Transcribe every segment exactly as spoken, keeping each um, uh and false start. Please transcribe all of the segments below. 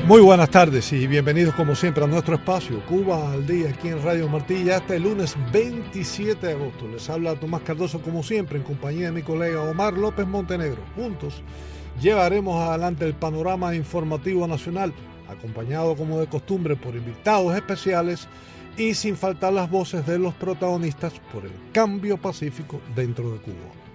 Muy buenas tardes y bienvenidos como siempre a nuestro espacio Cuba al Día aquí en Radio Martí. Ya este lunes veintisiete de agosto les habla Tomás Cardoso como siempre en compañía de mi colega Omar López Montenegro. Juntos llevaremos adelante el panorama informativo nacional, acompañado como de costumbre por invitados especiales y sin faltar las voces de los protagonistas por el cambio pacífico dentro de Cuba.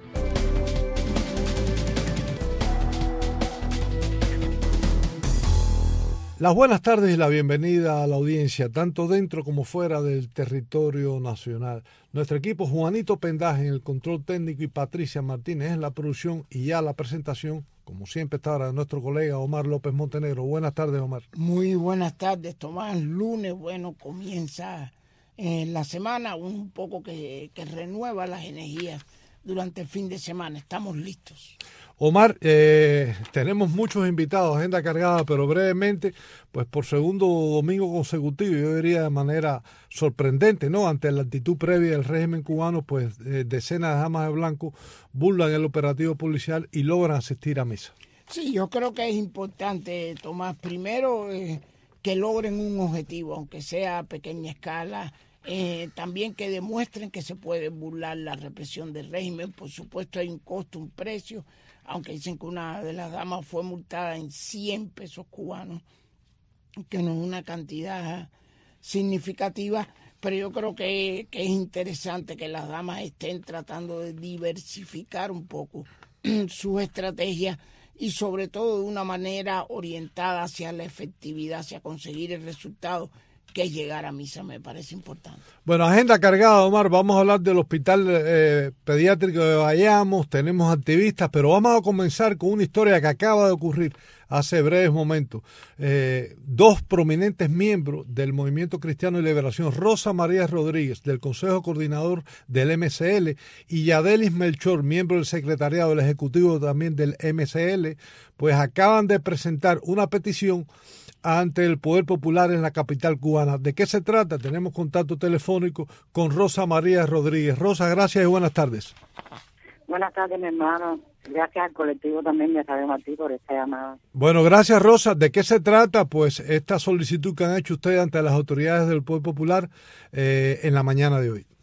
Las buenas tardes y la bienvenida a la audiencia, tanto dentro como fuera del territorio nacional. Nuestro equipo, Juanito Pendaje en el control técnico y Patricia Martínez en la producción, y ya la presentación, como siempre, está ahora nuestro colega Omar López Montenegro. Buenas tardes, Omar. Muy buenas tardes, Tomás. Lunes, bueno, comienza eh, la semana, un poco que, que renueva las energías durante el fin de semana. Estamos listos. Omar, eh, tenemos muchos invitados, agenda cargada, pero brevemente, pues por segundo domingo consecutivo, yo diría de manera sorprendente, ¿no? Ante la actitud previa del régimen cubano, pues eh, decenas de damas de blanco burlan el operativo policial y logran asistir a misa. Sí, yo creo que es importante, Tomás, primero eh, que logren un objetivo, aunque sea a pequeña escala. Eh, también que demuestren que se puede burlar la represión del régimen. Por supuesto hay un costo, un precio, aunque dicen que una de las damas fue multada en cien pesos cubanos, que no es una cantidad significativa, pero yo creo que, que es interesante que las damas estén tratando de diversificar un poco sus estrategias y sobre todo de una manera orientada hacia la efectividad, hacia conseguir el resultado, que es llegar a misa. Me parece importante. Bueno, agenda cargada, Omar. Vamos a hablar del hospital eh, pediátrico de Bayamo. Tenemos activistas, pero vamos a comenzar con una historia que acaba de ocurrir hace breves momentos. Eh, dos prominentes miembros del Movimiento Cristiano de Liberación, Rosa María Rodríguez, del Consejo Coordinador del M C L, y Yadelis Melchor, miembro del secretariado del Ejecutivo también del M C L, pues acaban de presentar una petición ante el Poder Popular en la capital cubana. ¿De qué se trata? Tenemos contacto telefónico con Rosa María Rodríguez. Rosa, gracias y buenas tardes. Buenas tardes, mi hermano. Gracias al colectivo también de Radio Martí por esta llamada. Bueno, gracias, Rosa. ¿De qué se trata? Pues esta solicitud que han hecho ustedes ante las autoridades del Poder Popular eh, en la mañana de hoy.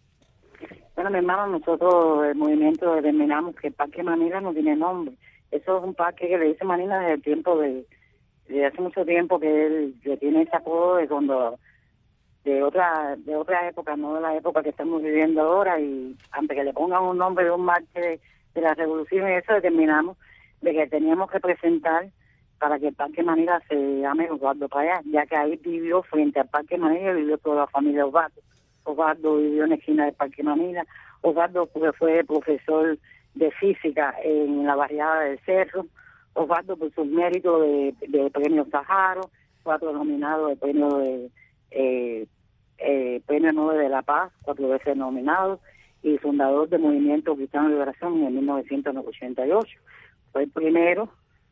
Bueno, mi hermano, nosotros, el movimiento, determinamos que el Parque Manila no tiene nombre. Eso es un parque que le dice Manila desde el tiempo de... Desde hace mucho tiempo que él le tiene ese apodo de cuando de otra de otra época, no de la época que estamos viviendo ahora, y antes que le pongan un nombre de un mártir de, de la revolución y eso, determinamos de que teníamos que presentar para que el Parque Manila se llame Osvaldo Payá, ya que ahí vivió frente al Parque Manila, vivió toda la familia Osvaldo. Osvaldo vivió en la esquina del Parque Manila. Osvaldo fue profesor de física en la barriada del Cerro. Osvaldo, por sus méritos de, de premio Saharo, cuatro nominados de premio de eh, eh, premio Nobel de la Paz, cuatro veces nominado, y fundador del Movimiento Cristiano de Liberación en mil novecientos ochenta y ocho. Fue el primero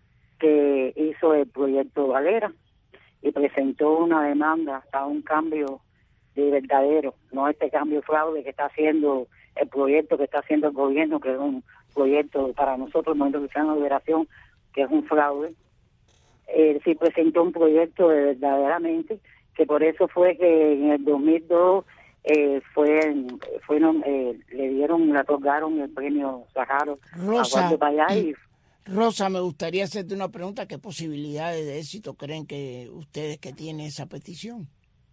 que hizo el proyecto Valera y presentó una demanda a un cambio de verdadero, no este cambio fraude que está haciendo el proyecto que está haciendo el gobierno, que es un proyecto para nosotros, el Movimiento Cristiano de Liberación, que es un fraude. Él sí presentó un proyecto de verdaderamente, que por eso fue que en el dos mil dos eh, fue, fueron, eh, le dieron, le otorgaron el premio Saharo Rosa, a Osvaldo Payá. Y... Rosa, me gustaría hacerte una pregunta. ¿Qué posibilidades de éxito creen que ustedes que tienen esa petición?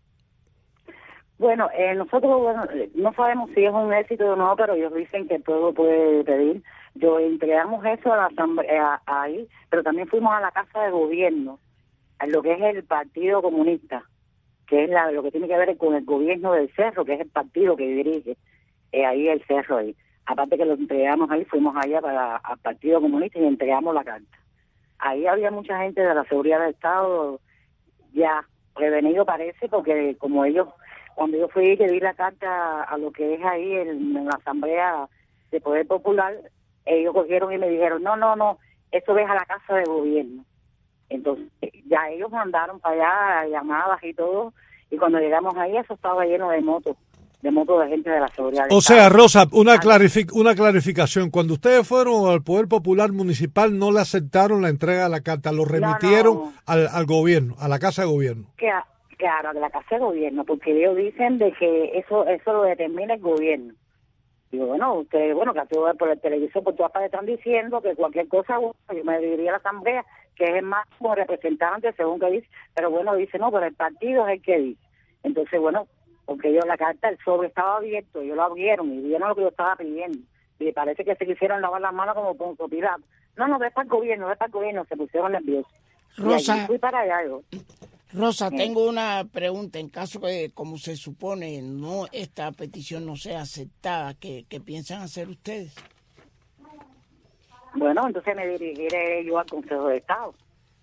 Bueno, eh, nosotros bueno, no sabemos si es un éxito o no, pero ellos dicen que el pueblo puede pedir. Yo entregamos eso a la asamblea ahí, pero también fuimos a la Casa de Gobierno, a lo que es el Partido Comunista, que es la, lo que tiene que ver con el gobierno del Cerro, que es el partido que dirige eh, ahí el Cerro ahí. Aparte que lo entregamos ahí, fuimos allá para al Partido Comunista y entregamos la carta. Ahí había mucha gente de la seguridad del Estado ya prevenido, parece, porque como ellos, cuando yo fui que di la carta a lo que es ahí en, en la Asamblea de Poder Popular, ellos cogieron y me dijeron, no, no, no, eso es a la Casa de Gobierno. Entonces, ya ellos mandaron para allá llamadas y todo, y cuando llegamos ahí, eso estaba lleno de motos de motos de gente de la seguridad. O sea, Rosa, una, clarific una clarificación. Cuando ustedes fueron al Poder Popular Municipal, no le aceptaron la entrega de la carta, lo remitieron no, no. Al, al gobierno, a la Casa de Gobierno. Claro, claro, de la Casa de Gobierno, porque ellos dicen de que eso eso lo determina el gobierno. Digo, bueno, ustedes, bueno, que todo por el televisor, por todas partes están diciendo que cualquier cosa, bueno, yo me diría a la Asamblea, que es el máximo representante, según que dice, pero bueno, dice, no, pero el partido es el que dice. Entonces, bueno, porque yo la carta, el sobre estaba abierto, ellos lo abrieron y vieron lo que yo estaba pidiendo. Y parece que se quisieron lavar las manos como Poncio Pilato. No, no, ve para el gobierno, ve para el gobierno, se pusieron nerviosos. Rosa, y allí fui para allá yo. Rosa, Sí. tengo una pregunta. En caso que, como se supone, no esta petición no sea aceptada, ¿qué, qué piensan hacer ustedes? Bueno, entonces me dirigiré yo al Consejo de Estado,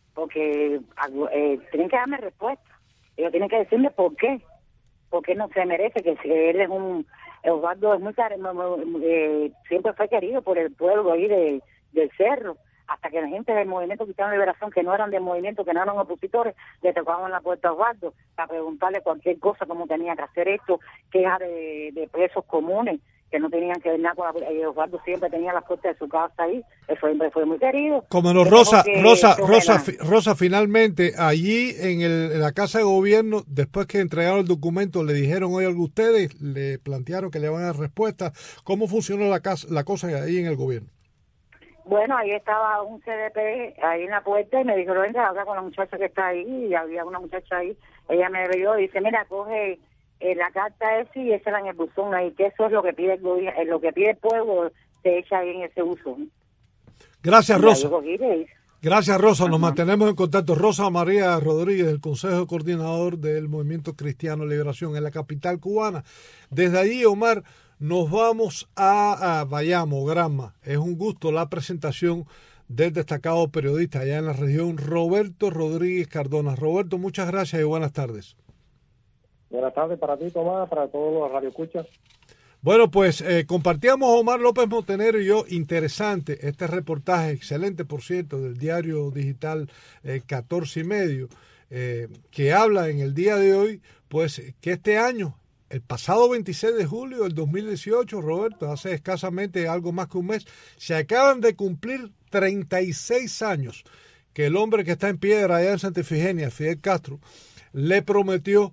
porque eh, tienen que darme respuesta. Ellos tienen que decirme por qué, por qué no se merece, que si él es un... Osvaldo es muy, muy eh, siempre fue querido por el pueblo ahí de, del Cerro, hasta que la gente del Movimiento Cristiano de Liberación, que no eran del movimiento, que no eran opositores, le tocaban la puerta a Osvaldo para preguntarle cualquier cosa, cómo tenía que hacer esto, quejas de, de presos comunes, que no tenían que ver nada con la... Eh, Osvaldo siempre tenía la puerta de su casa ahí, él siempre fue muy querido. Como no, Rosa, Rosa, Rosa, fi, Rosa, finalmente, allí en, el, en la Casa de Gobierno, después que entregaron el documento, le dijeron hoy algo a ustedes, le plantearon que le van a dar respuesta. ¿Cómo funcionó la, casa, la cosa ahí en el gobierno? Bueno, ahí estaba un C D P ahí en la puerta y me dijo, venga, habla con la muchacha que está ahí, y había una muchacha ahí, ella me vio y dice, mira, coge eh, la carta esa y échala en el buzón ahí, que eso es lo que pide el gobierno, lo que pide el pueblo, se echa ahí en ese buzón. Gracias, Rosa. Cogí, Gracias, Rosa. Nos uh-huh. mantenemos en contacto. Rosa María Rodríguez, del Consejo Coordinador del Movimiento Cristiano de Liberación en la capital cubana. Desde allí, Omar, nos vamos a, a Bayamo, Granma. Es un gusto la presentación del destacado periodista allá en la región, Roberto Rodríguez Cardona. Roberto, muchas gracias y buenas tardes. Buenas tardes para ti, Tomás, para todos los radioescuchas. Bueno, pues eh, compartíamos Omar López Montenegro y yo, interesante este reportaje, excelente por cierto, del diario digital eh, catorce y medio, eh, que habla en el día de hoy, pues que este año, el pasado veintiséis de julio del dos mil dieciocho, Roberto, hace escasamente algo más que un mes, se acaban de cumplir treinta y seis años que el hombre que está en piedra allá en Santa Ifigenia, Fidel Castro, le prometió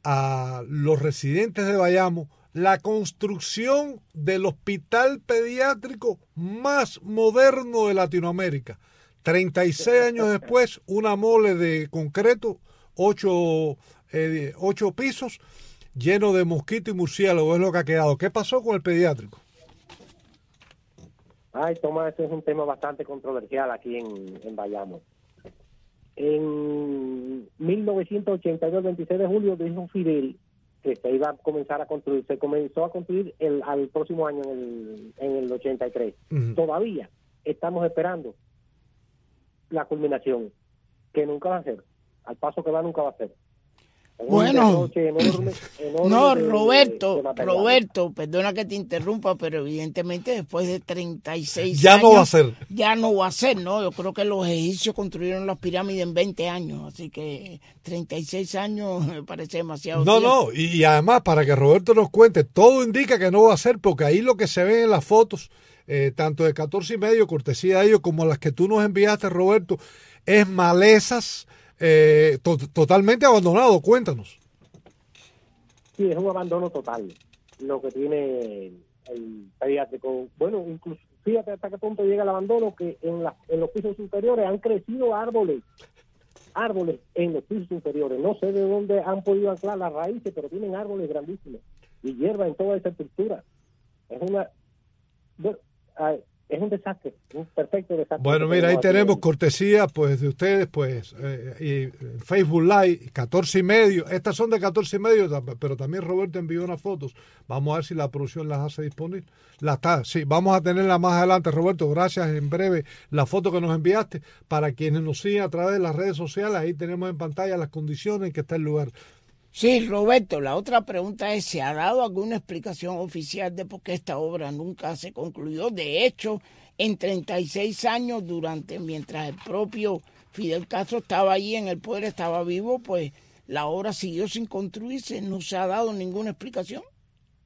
a los residentes de Bayamo la construcción del hospital pediátrico más moderno de Latinoamérica. treinta y seis años después, una mole de concreto, ocho, eh, ocho pisos, lleno de mosquito y murciélago, es lo que ha quedado. ¿Qué pasó con el pediátrico? Ay, Tomás, este es un tema bastante controversial aquí en, en Bayamo. En mil novecientos ochenta y dos, el veintiséis de julio, dijo Fidel que se iba a comenzar a construir. Se comenzó a construir el, al próximo año, en el, en el ochenta y tres. Uh-huh. Todavía estamos esperando la culminación, que nunca va a ser. Al paso que va, nunca va a ser. Bueno, enorme, enorme no, de, Roberto, de, de Roberto, perdona que te interrumpa, pero evidentemente después de treinta y seis ya años... Ya no va a ser. Ya no va a ser, ¿no? Yo creo que los egipcios construyeron las pirámides en veinte años, así que treinta y seis años me parece demasiado No, tiempo. no, y, y además, para que Roberto nos cuente, todo indica que no va a ser, porque ahí lo que se ve en las fotos, eh, tanto de catorce y medio, cortesía de ellos, como las que tú nos enviaste, Roberto, es malezas, eh, to totalmente abandonado. Cuéntanos. Sí, es un abandono total lo que tiene el pediátrico. Bueno, incluso, fíjate hasta qué punto llega el abandono, que en, la, en los pisos superiores han crecido árboles, árboles en los pisos superiores. No sé de dónde han podido anclar las raíces, pero tienen árboles grandísimos y hierba en toda esa estructura. Es una... Bueno, es un desastre, un perfecto desastre. Bueno, mira, ahí tenemos cortesía pues de ustedes, pues eh, y Facebook Live, catorce y medio. Estas son de catorce y medio, pero también Roberto envió unas fotos. Vamos a ver si la producción las hace disponibles. La está, sí, vamos a tenerla más adelante, Roberto. Gracias, en breve la foto que nos enviaste. Para quienes nos siguen a través de las redes sociales, ahí tenemos en pantalla las condiciones en que está el lugar. Sí, Roberto, la otra pregunta es, ¿se ha dado alguna explicación oficial de por qué esta obra nunca se concluyó? De hecho, en treinta y seis años, durante mientras el propio Fidel Castro estaba allí en el poder, estaba vivo, pues la obra siguió sin construirse, no se ha dado ninguna explicación.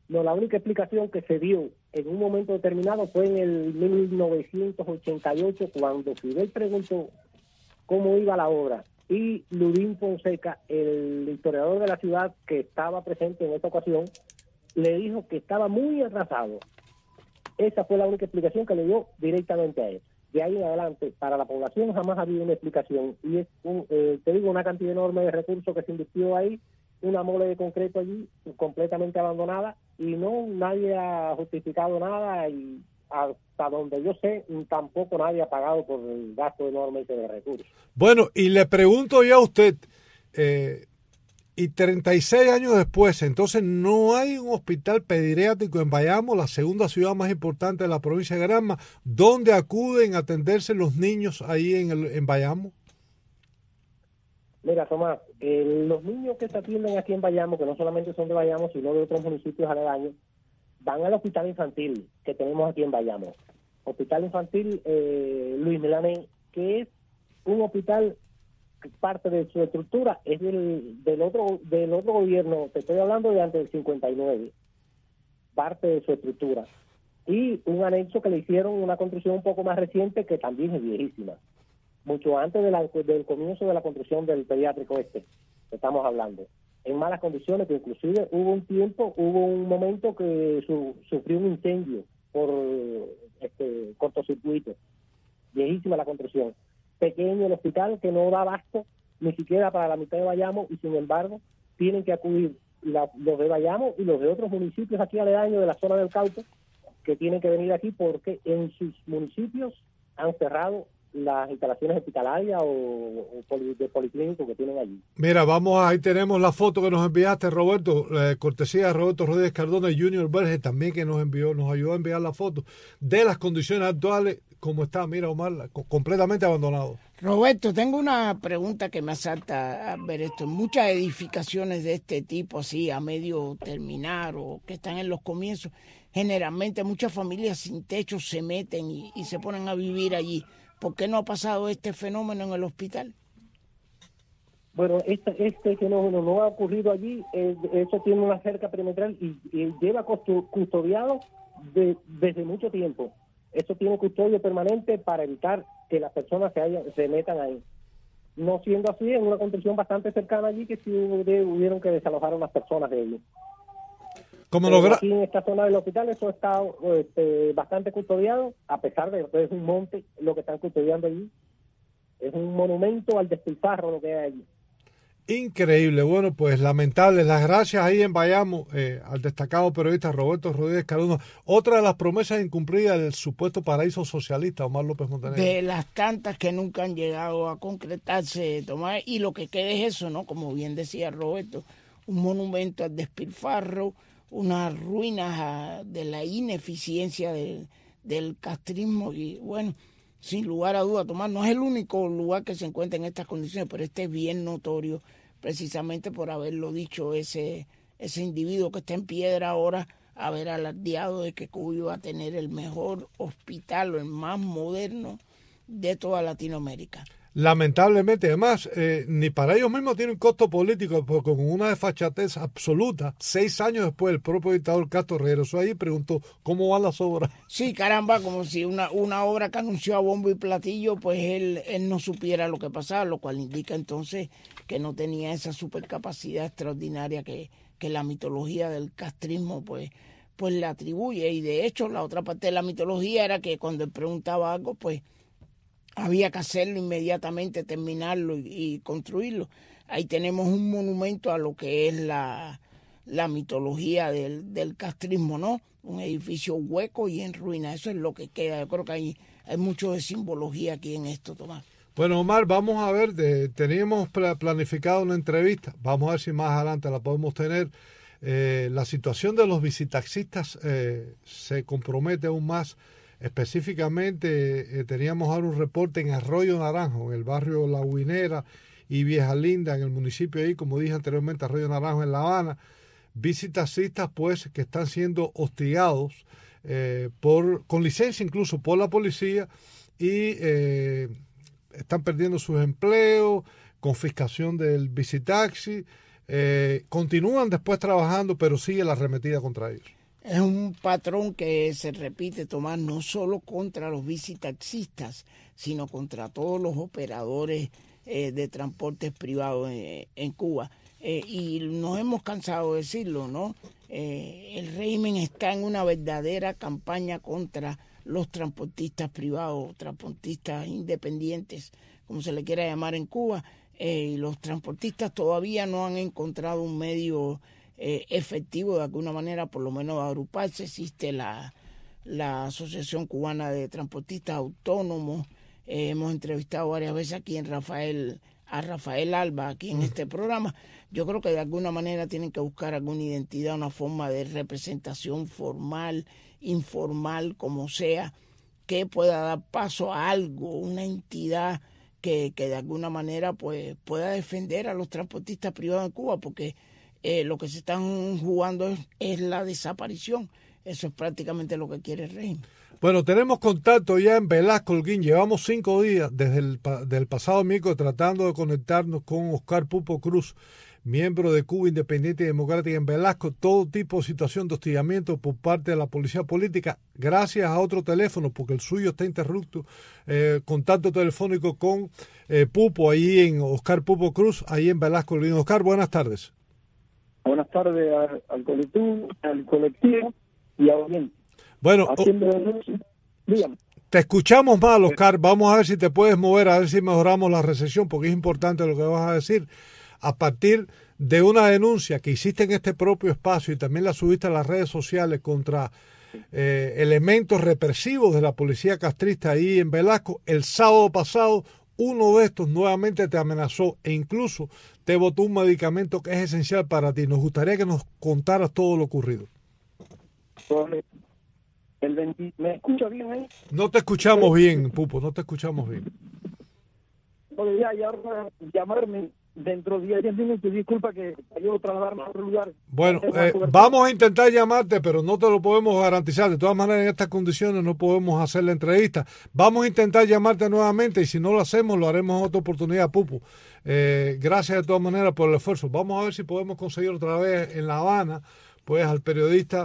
No, la única explicación que se dio en un momento determinado fue en el mil novecientos ochenta y ocho, cuando Fidel preguntó cómo iba la obra, y Ludín Fonseca, el historiador de la ciudad que estaba presente en esta ocasión, le dijo que estaba muy atrasado. Esa fue la única explicación que le dio directamente a él. De ahí en adelante, para la población jamás ha habido una explicación, y es, un, eh, te digo, una cantidad enorme de recursos que se invirtió ahí, una mole de concreto allí completamente abandonada, y no, nadie ha justificado nada, y hasta donde yo sé, tampoco nadie ha pagado por el gasto enorme de recursos. Bueno, y le pregunto ya a usted, eh, y treinta y seis años después, entonces no hay un hospital pediátrico en Bayamo, la segunda ciudad más importante de la provincia de Granma, donde acuden a atenderse los niños ahí en, el, en Bayamo. Mira, Tomás, eh, los niños que se atienden aquí en Bayamo, que no solamente son de Bayamo, sino de otros municipios aledaños, van al hospital infantil que tenemos aquí en Bayamo. Hospital infantil eh, Luis Milanés, que es un hospital que parte de su estructura es del, del otro del otro gobierno, te estoy hablando de antes del cincuenta y nueve, parte de su estructura. Y un anexo que le hicieron, una construcción un poco más reciente, que también es viejísima. Mucho antes de la, del comienzo de la construcción del pediátrico este, que estamos hablando, en malas condiciones, que inclusive hubo un tiempo, hubo un momento que su, sufrió un incendio por este cortocircuito. Viejísima la construcción. Pequeño el hospital, que no da abasto ni siquiera para la mitad de Bayamo, y sin embargo tienen que acudir la, los de Bayamo y los de otros municipios aquí aledaños de la zona del Cauca, que tienen que venir aquí porque en sus municipios han cerrado las instalaciones hospitalarias o, o poli, de policlínico que tienen allí. Mira, vamos, ahí tenemos la foto que nos enviaste, Roberto, eh, cortesía de Roberto Rodríguez Cardona y Junior Verges también, que nos envió, nos ayudó a enviar la foto de las condiciones actuales, como está, mira, Omar, completamente abandonado. Roberto, tengo una pregunta que me asalta a ver esto. Muchas edificaciones de este tipo, así a medio terminar o que están en los comienzos, generalmente muchas familias sin techo se meten y, y se ponen a vivir allí. ¿Por qué no ha pasado este fenómeno en el hospital? Bueno, este, este fenómeno no ha ocurrido allí, eh, eso tiene una cerca perimetral y, y lleva custodiado de, desde mucho tiempo. Eso tiene custodio permanente para evitar que las personas se, haya, se metan ahí. No siendo así, en una construcción bastante cercana allí, que sí hubieron que desalojar a unas personas de ellos. Como Pero logra... aquí en esta zona del hospital eso está este, bastante custodiado, a pesar de que es un monte lo que están custodiando allí. Es un monumento al despilfarro lo que hay allí. Increíble. Bueno, pues lamentable. Las gracias ahí en Bayamo eh, al destacado periodista Roberto Rodríguez Cardona. Otra de las promesas incumplidas del supuesto paraíso socialista, Omar López Montenegro. De las tantas que nunca han llegado a concretarse, Tomás, y lo que queda es eso, ¿no? Como bien decía Roberto, un monumento al despilfarro, unas ruinas a, de la ineficiencia del, del castrismo, y bueno, sin lugar a duda, Tomás, no es el único lugar que se encuentra en estas condiciones, pero este es bien notorio, precisamente por haberlo dicho ese, ese individuo que está en Piedra ahora, haber alardeado de que Cuba iba a tener el mejor hospital o el más moderno de toda Latinoamérica. Lamentablemente, además, eh, ni para ellos mismos tiene un costo político, porque con una desfachatez absoluta, seis años después el propio dictador Castro regresó ahí y preguntó cómo van las obras. Sí, caramba, como si una, una obra que anunció a bombo y platillo, pues él, él no supiera lo que pasaba, lo cual indica entonces que no tenía esa supercapacidad extraordinaria que, que la mitología del castrismo pues, pues le atribuye. Y de hecho, la otra parte de la mitología era que cuando él preguntaba algo, pues había que hacerlo inmediatamente, terminarlo y, y construirlo. Ahí tenemos un monumento a lo que es la, la mitología del, del castrismo, ¿no? Un edificio hueco y en ruina. Eso es lo que queda. Yo creo que hay, hay mucho de simbología aquí en esto, Tomás. Bueno, Omar, vamos a ver, de, teníamos planificado una entrevista, vamos a ver si más adelante la podemos tener. Eh, la situación de los visitaxistas eh, se compromete aún más. Específicamente eh, teníamos ahora un reporte en Arroyo Naranjo, en el barrio La Guinera y Vieja Linda, en el municipio ahí, como dije anteriormente, Arroyo Naranjo en La Habana, visitaxistas pues que están siendo hostigados eh, por con licencia incluso por la policía y eh, están perdiendo sus empleos, confiscación del visitaxi, eh, continúan después trabajando, pero sigue la arremetida contra ellos. Es un patrón que se repite, Tomás, no solo contra los bicitaxistas, sino contra todos los operadores eh, de transportes privados en, en Cuba. Eh, y nos hemos cansado de decirlo, ¿no? Eh, el régimen está en una verdadera campaña contra los transportistas privados, transportistas independientes, como se le quiera llamar en Cuba. Eh, y los transportistas todavía no han encontrado un medio Eh, efectivo de alguna manera, por lo menos agruparse. Existe la, la Asociación Cubana de Transportistas Autónomos. Eh, hemos entrevistado varias veces aquí en Rafael, a Rafael Alba, aquí en este programa. Yo creo que de alguna manera tienen que buscar alguna identidad, una forma de representación formal, informal, como sea, que pueda dar paso a algo, una entidad que, que de alguna manera pues, pueda defender a los transportistas privados en Cuba, porque Eh, lo que se están jugando es, es la desaparición. Eso es prácticamente lo que quiere el régimen. Bueno, tenemos contacto ya en Velasco, Holguín. Llevamos cinco días desde el del pasado miércoles tratando de conectarnos con Oscar Pupo Cruz, miembro de Cuba Independiente y Democrática en Velasco. Todo tipo de situación de hostigamiento por parte de la policía política, gracias a otro teléfono, porque el suyo está interrupto. Eh, contacto telefónico con eh, Pupo, ahí en Oscar Pupo Cruz, ahí en Velasco, Holguín. Oscar, buenas tardes. Buenas tardes al, al colectivo, al colectivo y a oyente. Bueno, Haciendo dígame. Te escuchamos mal, Oscar. Vamos a ver si te puedes mover, a ver si mejoramos la recepción, porque es importante lo que vas a decir. A partir de una denuncia que hiciste en este propio espacio y también la subiste a las redes sociales contra eh, elementos represivos de la policía castrista ahí en Velasco, el sábado pasado uno de estos nuevamente te amenazó e incluso te botó un medicamento que es esencial para ti. Nos gustaría que nos contaras todo lo ocurrido. El veinte, ¿me escucha bien ahí? No te escuchamos bien, Pupo, no te escuchamos bien. Podría ya llamarme dentro de diez minutos, disculpa que yo trasladarme a otro lugar. Bueno, eh, vamos a intentar llamarte, pero no te lo podemos garantizar. De todas maneras, en estas condiciones no podemos hacer la entrevista. Vamos a intentar llamarte nuevamente y si no lo hacemos, lo haremos en otra oportunidad, Pupo. Eh, gracias de todas maneras por el esfuerzo. Vamos a ver si podemos conseguir otra vez en La Habana, pues al periodista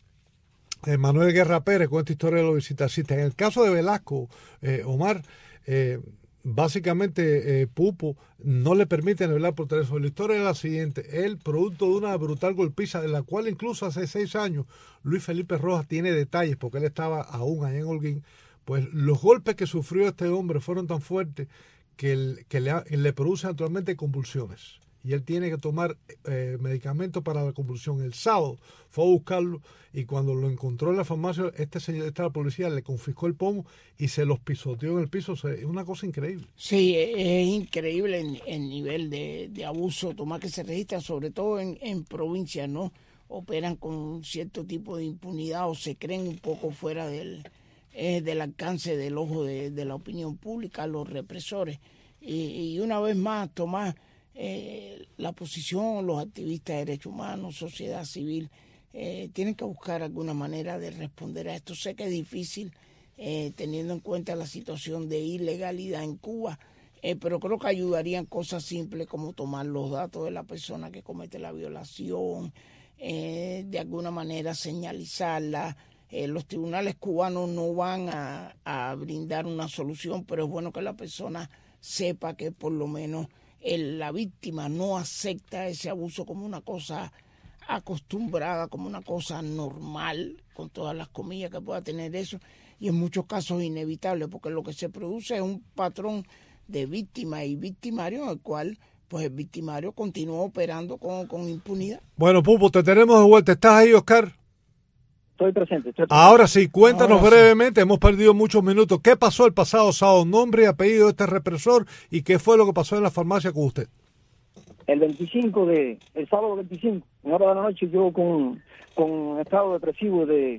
eh, Manuel Guerra Pérez con esta historia de los visitaxistas. En el caso de Velasco, eh, Omar, eh, básicamente eh, Pupo no le permiten hablar por teléfono. La historia es la siguiente: él, producto de una brutal golpiza, de la cual incluso hace seis años Luis Felipe Rojas tiene detalles, porque él estaba aún allá en Holguín, pues los golpes que sufrió este hombre fueron tan fuertes que, el, que le, le producen actualmente convulsiones. Y él tiene que tomar eh, medicamentos para la convulsión. El sábado fue a buscarlo y cuando lo encontró en la farmacia, este señor, esta policía le confiscó el pomo y se los pisoteó en el piso. O sea, es una cosa increíble. Sí, es increíble el, el nivel de, de abuso, Tomás, que se registra, sobre todo en, en provincias, ¿no? Operan con cierto tipo de impunidad o se creen un poco fuera del, eh, del alcance del ojo de, de la opinión pública, los represores. Y, y una vez más, Tomás, Eh, la oposición, los activistas de derechos humanos, sociedad civil, eh, tienen que buscar alguna manera de responder a esto. Sé que es difícil eh, teniendo en cuenta la situación de ilegalidad en Cuba, eh, pero creo que ayudarían cosas simples como tomar los datos de la persona que comete la violación, eh, de alguna manera señalizarla. Eh, los tribunales cubanos no van a, a brindar una solución, pero es bueno que la persona sepa que por lo menos el, la víctima no acepta ese abuso como una cosa acostumbrada, como una cosa normal, con todas las comillas que pueda tener eso, y en muchos casos inevitable, porque lo que se produce es un patrón de víctima y victimario en el cual pues el victimario continúa operando con, con impunidad. Bueno, Pupo, te tenemos de vuelta. ¿Estás ahí, Oscar? Estoy presente. Estoy presente. Ahora sí, cuéntanos Ahora brevemente, sí. Hemos perdido muchos minutos. ¿Qué pasó el pasado sábado? Nombre y apellido de este represor y qué fue lo que pasó en la farmacia con usted. El veinticinco de, el sábado veinticinco, en hora de la noche, yo con, con estado depresivo de,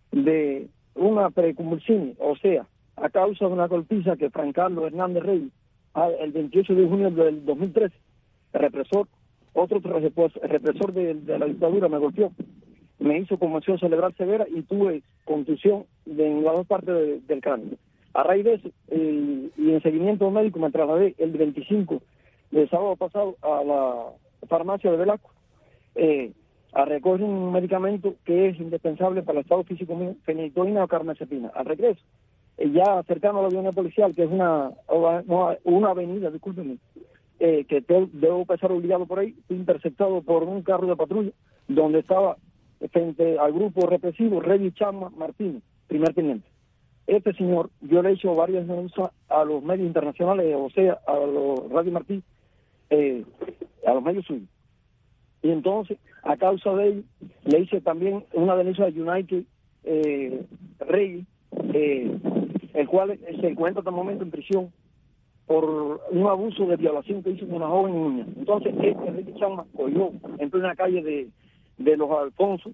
de una preconvulsión, o sea, a causa de una golpiza que Fran Carlos Hernández Reyes, el veintiocho de junio del dos mil trece, el represor, otro represor de, de la dictadura me golpeó, me hizo conmoción cerebral severa y tuve contusión de, en las dos partes de, del cráneo. A raíz de eso, eh, y en seguimiento médico, me trasladé el veinticinco del sábado pasado a la farmacia de Velasco. Eh, a recoger un medicamento que es indispensable para el estado físico mío, feniletoína o carbamazepina. Al regreso, eh, ya cercano a la avenida policial, que es una, una, una avenida, discúlpenme, eh, que te, debo pasar obligado por ahí, fui interceptado por un carro de patrulla, donde estaba frente al grupo represivo Rey Chama Martínez, primer teniente. Este señor, yo le he hecho varias denuncias a los medios internacionales, o sea, a los Radio Martí, eh, a los medios suyos. Y entonces, a causa de ello, le hice también una denuncia a United eh, Rey, eh, el cual se encuentra hasta el momento en prisión por un abuso de violación que hizo con una joven niña. Entonces, este Rey Chama cogió en plena calle de, de los Alfonso,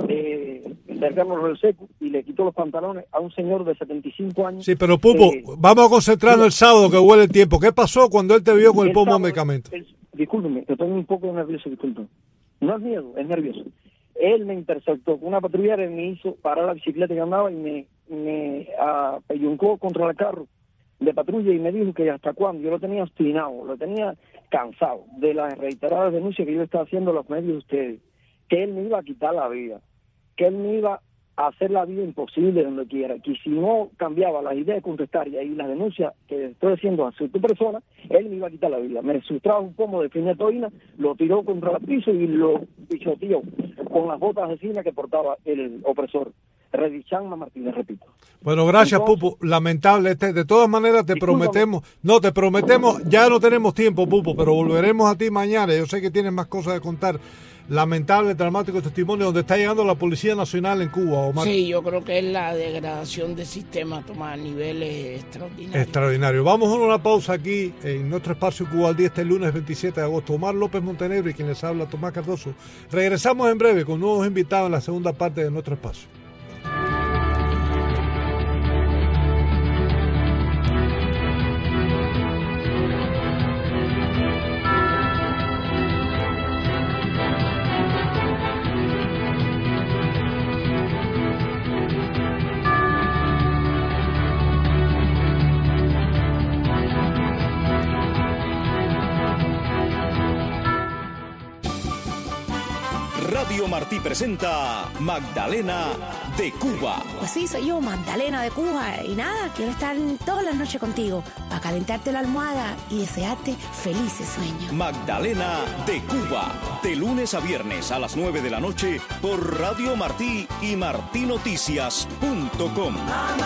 eh, cercano a Río Seco, y le quitó los pantalones a un señor de setenta y cinco años. Sí, pero Pupo, eh, vamos a concentrarnos el sábado, que huele el tiempo. ¿Qué pasó cuando él te vio con el, el pomo de medicamento? Discúlpeme, estoy un poco nervioso, discúlpeme. No es miedo, es nervioso. Él me interceptó con una patrulla y me hizo parar la bicicleta que andaba y me, me apelluncó contra el carro de patrulla y me dijo que hasta cuándo. Yo lo tenía obstinado, lo tenía cansado de las reiteradas denuncias que yo estaba haciendo a los medios de ustedes, que él me iba a quitar la vida, que él me iba a hacer la vida imposible donde quiera, que si no cambiaba las ideas contestarias y las denuncias que estoy haciendo hacia tu persona, él me iba a quitar la vida. Me sustrajo un pomo de feniletoína, lo tiró contra el piso y lo pisoteó con las botas asesinas que portaba el opresor. Redichanma Martínez, repito. Bueno, gracias, Entonces, Pupo. Lamentable. Este, de todas maneras, te discúlpame. prometemos, no, te prometemos, ya no tenemos tiempo, Pupo, pero volveremos a ti mañana. Yo sé que tienes más cosas de contar. Lamentable, dramático testimonio donde está llegando la Policía Nacional en Cuba, Omar. Sí, yo creo que es la degradación del sistema, toma a niveles extraordinarios. Extraordinario. Vamos a una pausa aquí en nuestro espacio Cuba al día este lunes veintisiete de agosto. Omar López Montenegro y quien les habla, Tomás Cardoso. Regresamos en breve con nuevos invitados en la segunda parte de nuestro espacio. Radio Martí presenta Magdalena de Cuba. Pues sí, soy yo, Magdalena de Cuba. Y nada, quiero estar todas las noches contigo para calentarte la almohada y desearte felices sueños. Magdalena de Cuba, de lunes a viernes a las nueve de la noche por Radio Martí y martinoticias punto com.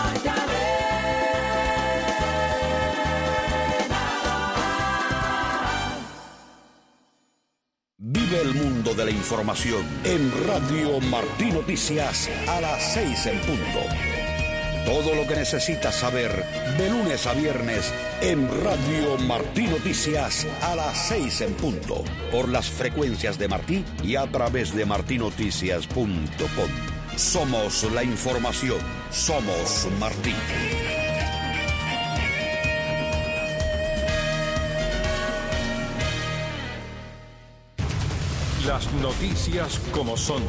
Vive el mundo de la información en Radio Martí Noticias a las seis en punto. Todo lo que necesitas saber de lunes a viernes en Radio Martí Noticias a las seis en punto. Por las frecuencias de Martí y a través de martinoticias punto com. Somos la información. Somos Martí. Las noticias como son.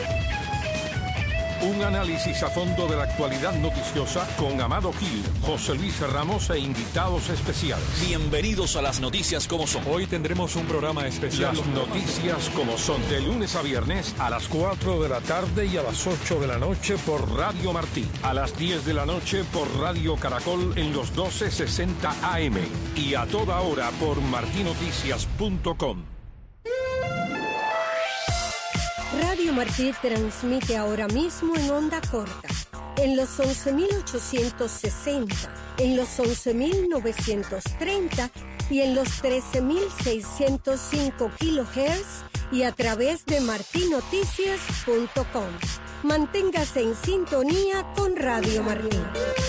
Un análisis a fondo de la actualidad noticiosa con Amado Gil, José Luis Ramos e invitados especiales. Bienvenidos a las noticias como son. Hoy tendremos un programa especial. Las noticias como son. De lunes a viernes a las cuatro de la tarde y a las ocho de la noche por Radio Martí. A las diez de la noche por Radio Caracol en los doce sesenta A M. Y a toda hora por martinoticias punto com. Radio Martí transmite ahora mismo en onda corta, en los once mil ochocientos sesenta, en los once mil novecientos treinta y en los trece mil seiscientos cinco kilohertz y a través de martinoticias punto com. Manténgase en sintonía con Radio Martí.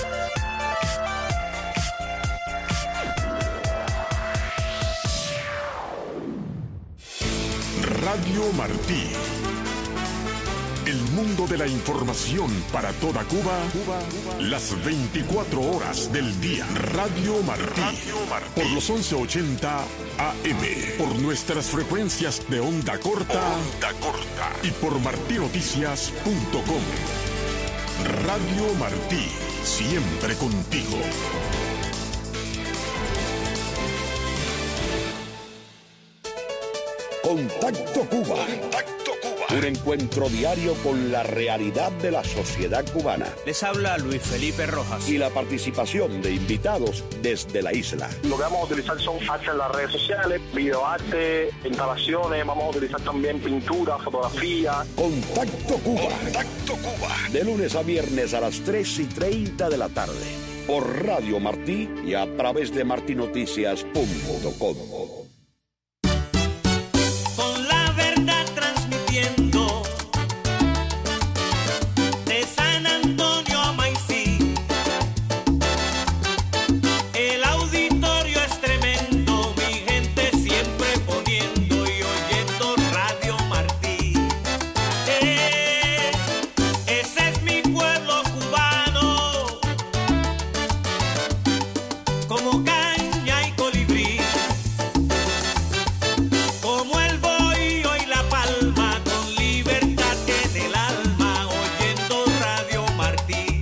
Radio Martí. El mundo de la información para toda Cuba, Cuba, Cuba. Las veinticuatro horas del día. Radio Martí. Radio Martí. Por los once ochenta A M. Por nuestras frecuencias de onda corta. Onda corta. Y por martinoticias punto com. Radio Martí. Siempre contigo. Contacto Cuba. Contacto Cuba. Un encuentro diario con la realidad de la sociedad cubana. Les habla Luis Felipe Rojas. Y la participación de invitados desde la isla. Lo que vamos a utilizar son artes en las redes sociales, videoarte, instalaciones, vamos a utilizar también pintura, fotografía. Contacto Cuba. Contacto Cuba. De lunes a viernes a las tres y treinta de la tarde. Por Radio Martí y a través de martinoticias punto com. Con la verdad transmitiendo de San Antonio a Maicí. El auditorio es tremendo, mi gente siempre poniendo y oyendo Radio Martí. Eh, ese es mi pueblo cubano, como caña y colibrí. Como el bohío y la palma, con libertad en el alma, oyendo Radio Martí.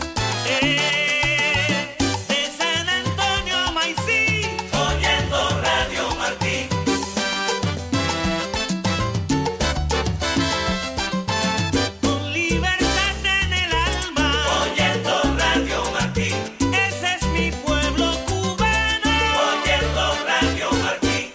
Eh, de San Antonio a Maicí, oyendo Radio Martí. Con libertad en el alma, oyendo Radio Martí. Ese es mi pueblo cubano, oyendo Radio Martí.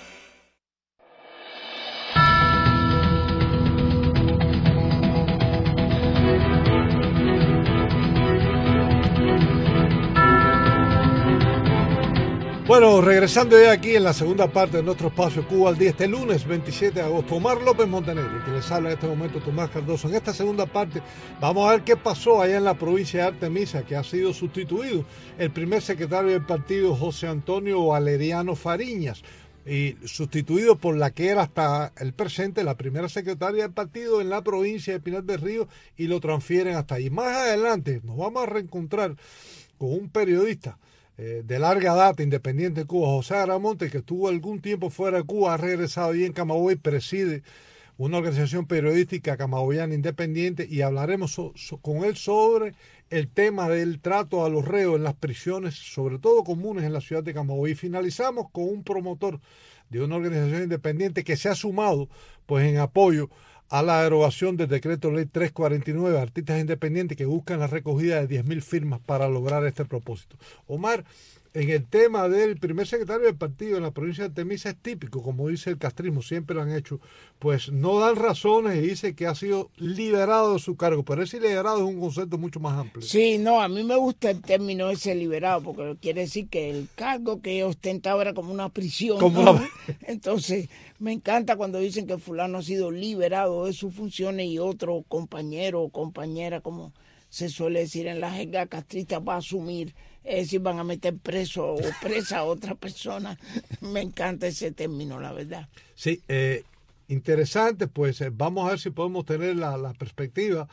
Bueno, regresando ya aquí en la segunda parte de nuestro espacio Cuba al día, este lunes veintisiete de agosto, Omar López Montenegro, que les habla en este momento Tomás Cardoso. En esta segunda parte vamos a ver qué pasó allá en la provincia de Artemisa, que ha sido sustituido el primer secretario del partido, José Antonio Valeriano Fariñas, y sustituido por la que era hasta el presente la primera secretaria del partido en la provincia de Pinar del Río, y lo transfieren hasta ahí. Más adelante nos vamos a reencontrar con un periodista eh, de larga data, independiente de Cuba, José Aramonte, que estuvo algún tiempo fuera de Cuba, ha regresado ahí en Camagüey, preside una organización periodística camagüeyana independiente, y hablaremos so, so, con él sobre el tema del trato a los reos en las prisiones, sobre todo comunes en la ciudad de Camagüey. Y finalizamos con un promotor de una organización independiente que se ha sumado pues en apoyo a la derogación del decreto ley trescientos cuarenta y nueve, artistas independientes, que buscan la recogida de diez mil firmas para lograr este propósito. Omar, en el tema del primer secretario del partido en la provincia de Artemisa es típico, como dice el castrismo, siempre lo han hecho, pues no dan razones y dice que ha sido liberado de su cargo, pero ese liberado es un concepto mucho más amplio. Sí, no, a mí me gusta el término ese liberado, porque quiere decir que el cargo que ostentaba era como una prisión, como ¿no? una... Entonces, me encanta cuando dicen que fulano ha sido liberado de sus funciones y otro compañero o compañera, como se suele decir en la jerga castrista, va a asumir, es decir, van a meter preso o presa a otra persona. Me encanta ese término, la verdad. Sí, eh, interesante, pues eh, vamos a ver si podemos tener la, la perspectiva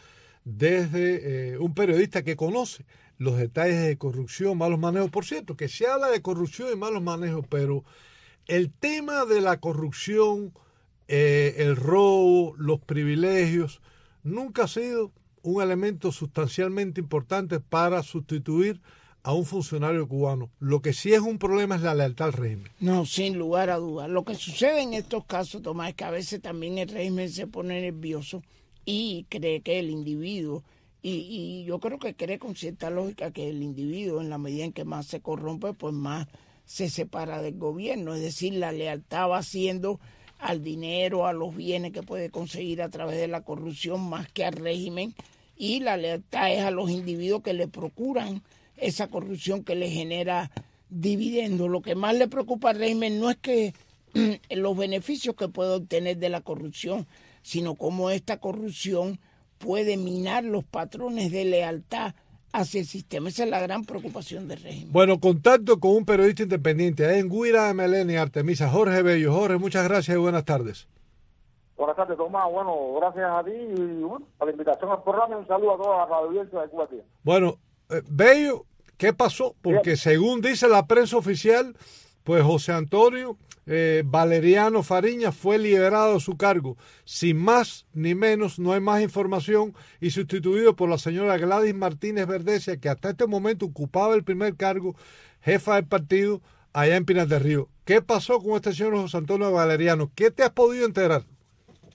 desde eh, un periodista que conoce los detalles de corrupción, malos manejos. Por cierto, que se habla de corrupción y malos manejos, pero el tema de la corrupción, eh, el robo, los privilegios, nunca ha sido un elemento sustancialmente importante para sustituir a un funcionario cubano. Lo que sí es un problema es la lealtad al régimen. No, sin lugar a dudas. Lo que sucede en estos casos, Tomás, es que a veces también el régimen se pone nervioso y cree que el individuo, y, y yo creo que cree con cierta lógica que el individuo, en la medida en que más se corrompe, pues más se separa del gobierno. Es decir, la lealtad va siendo al dinero, a los bienes que puede conseguir a través de la corrupción, más que al régimen, y la lealtad es a los individuos que le procuran esa corrupción, que le genera dividendos. Lo que más le preocupa al régimen no es que los beneficios que puede obtener de la corrupción, sino cómo esta corrupción puede minar los patrones de lealtad hacia el sistema. Esa es la gran preocupación del régimen. Bueno, contacto con un periodista independiente en Guira de Meleni, Artemisa, Jorge Bello. Jorge, muchas gracias y buenas tardes. Buenas tardes, Tomás. Bueno, gracias a ti y bueno, a la invitación al programa, y un saludo a toda la audiencia de Cuba. Tía. Bueno, eh, Bello, ¿qué pasó? Porque Bien. Según dice la prensa oficial, pues José Antonio eh, Valeriano Fariñas fue liberado de su cargo, sin más ni menos, no hay más información, y sustituido por la señora Gladys Martínez Verdecia, que hasta este momento ocupaba el primer cargo, jefa del partido allá en Pinar del Río. ¿Qué pasó con este señor José Antonio Valeriano? ¿Qué te has podido enterar?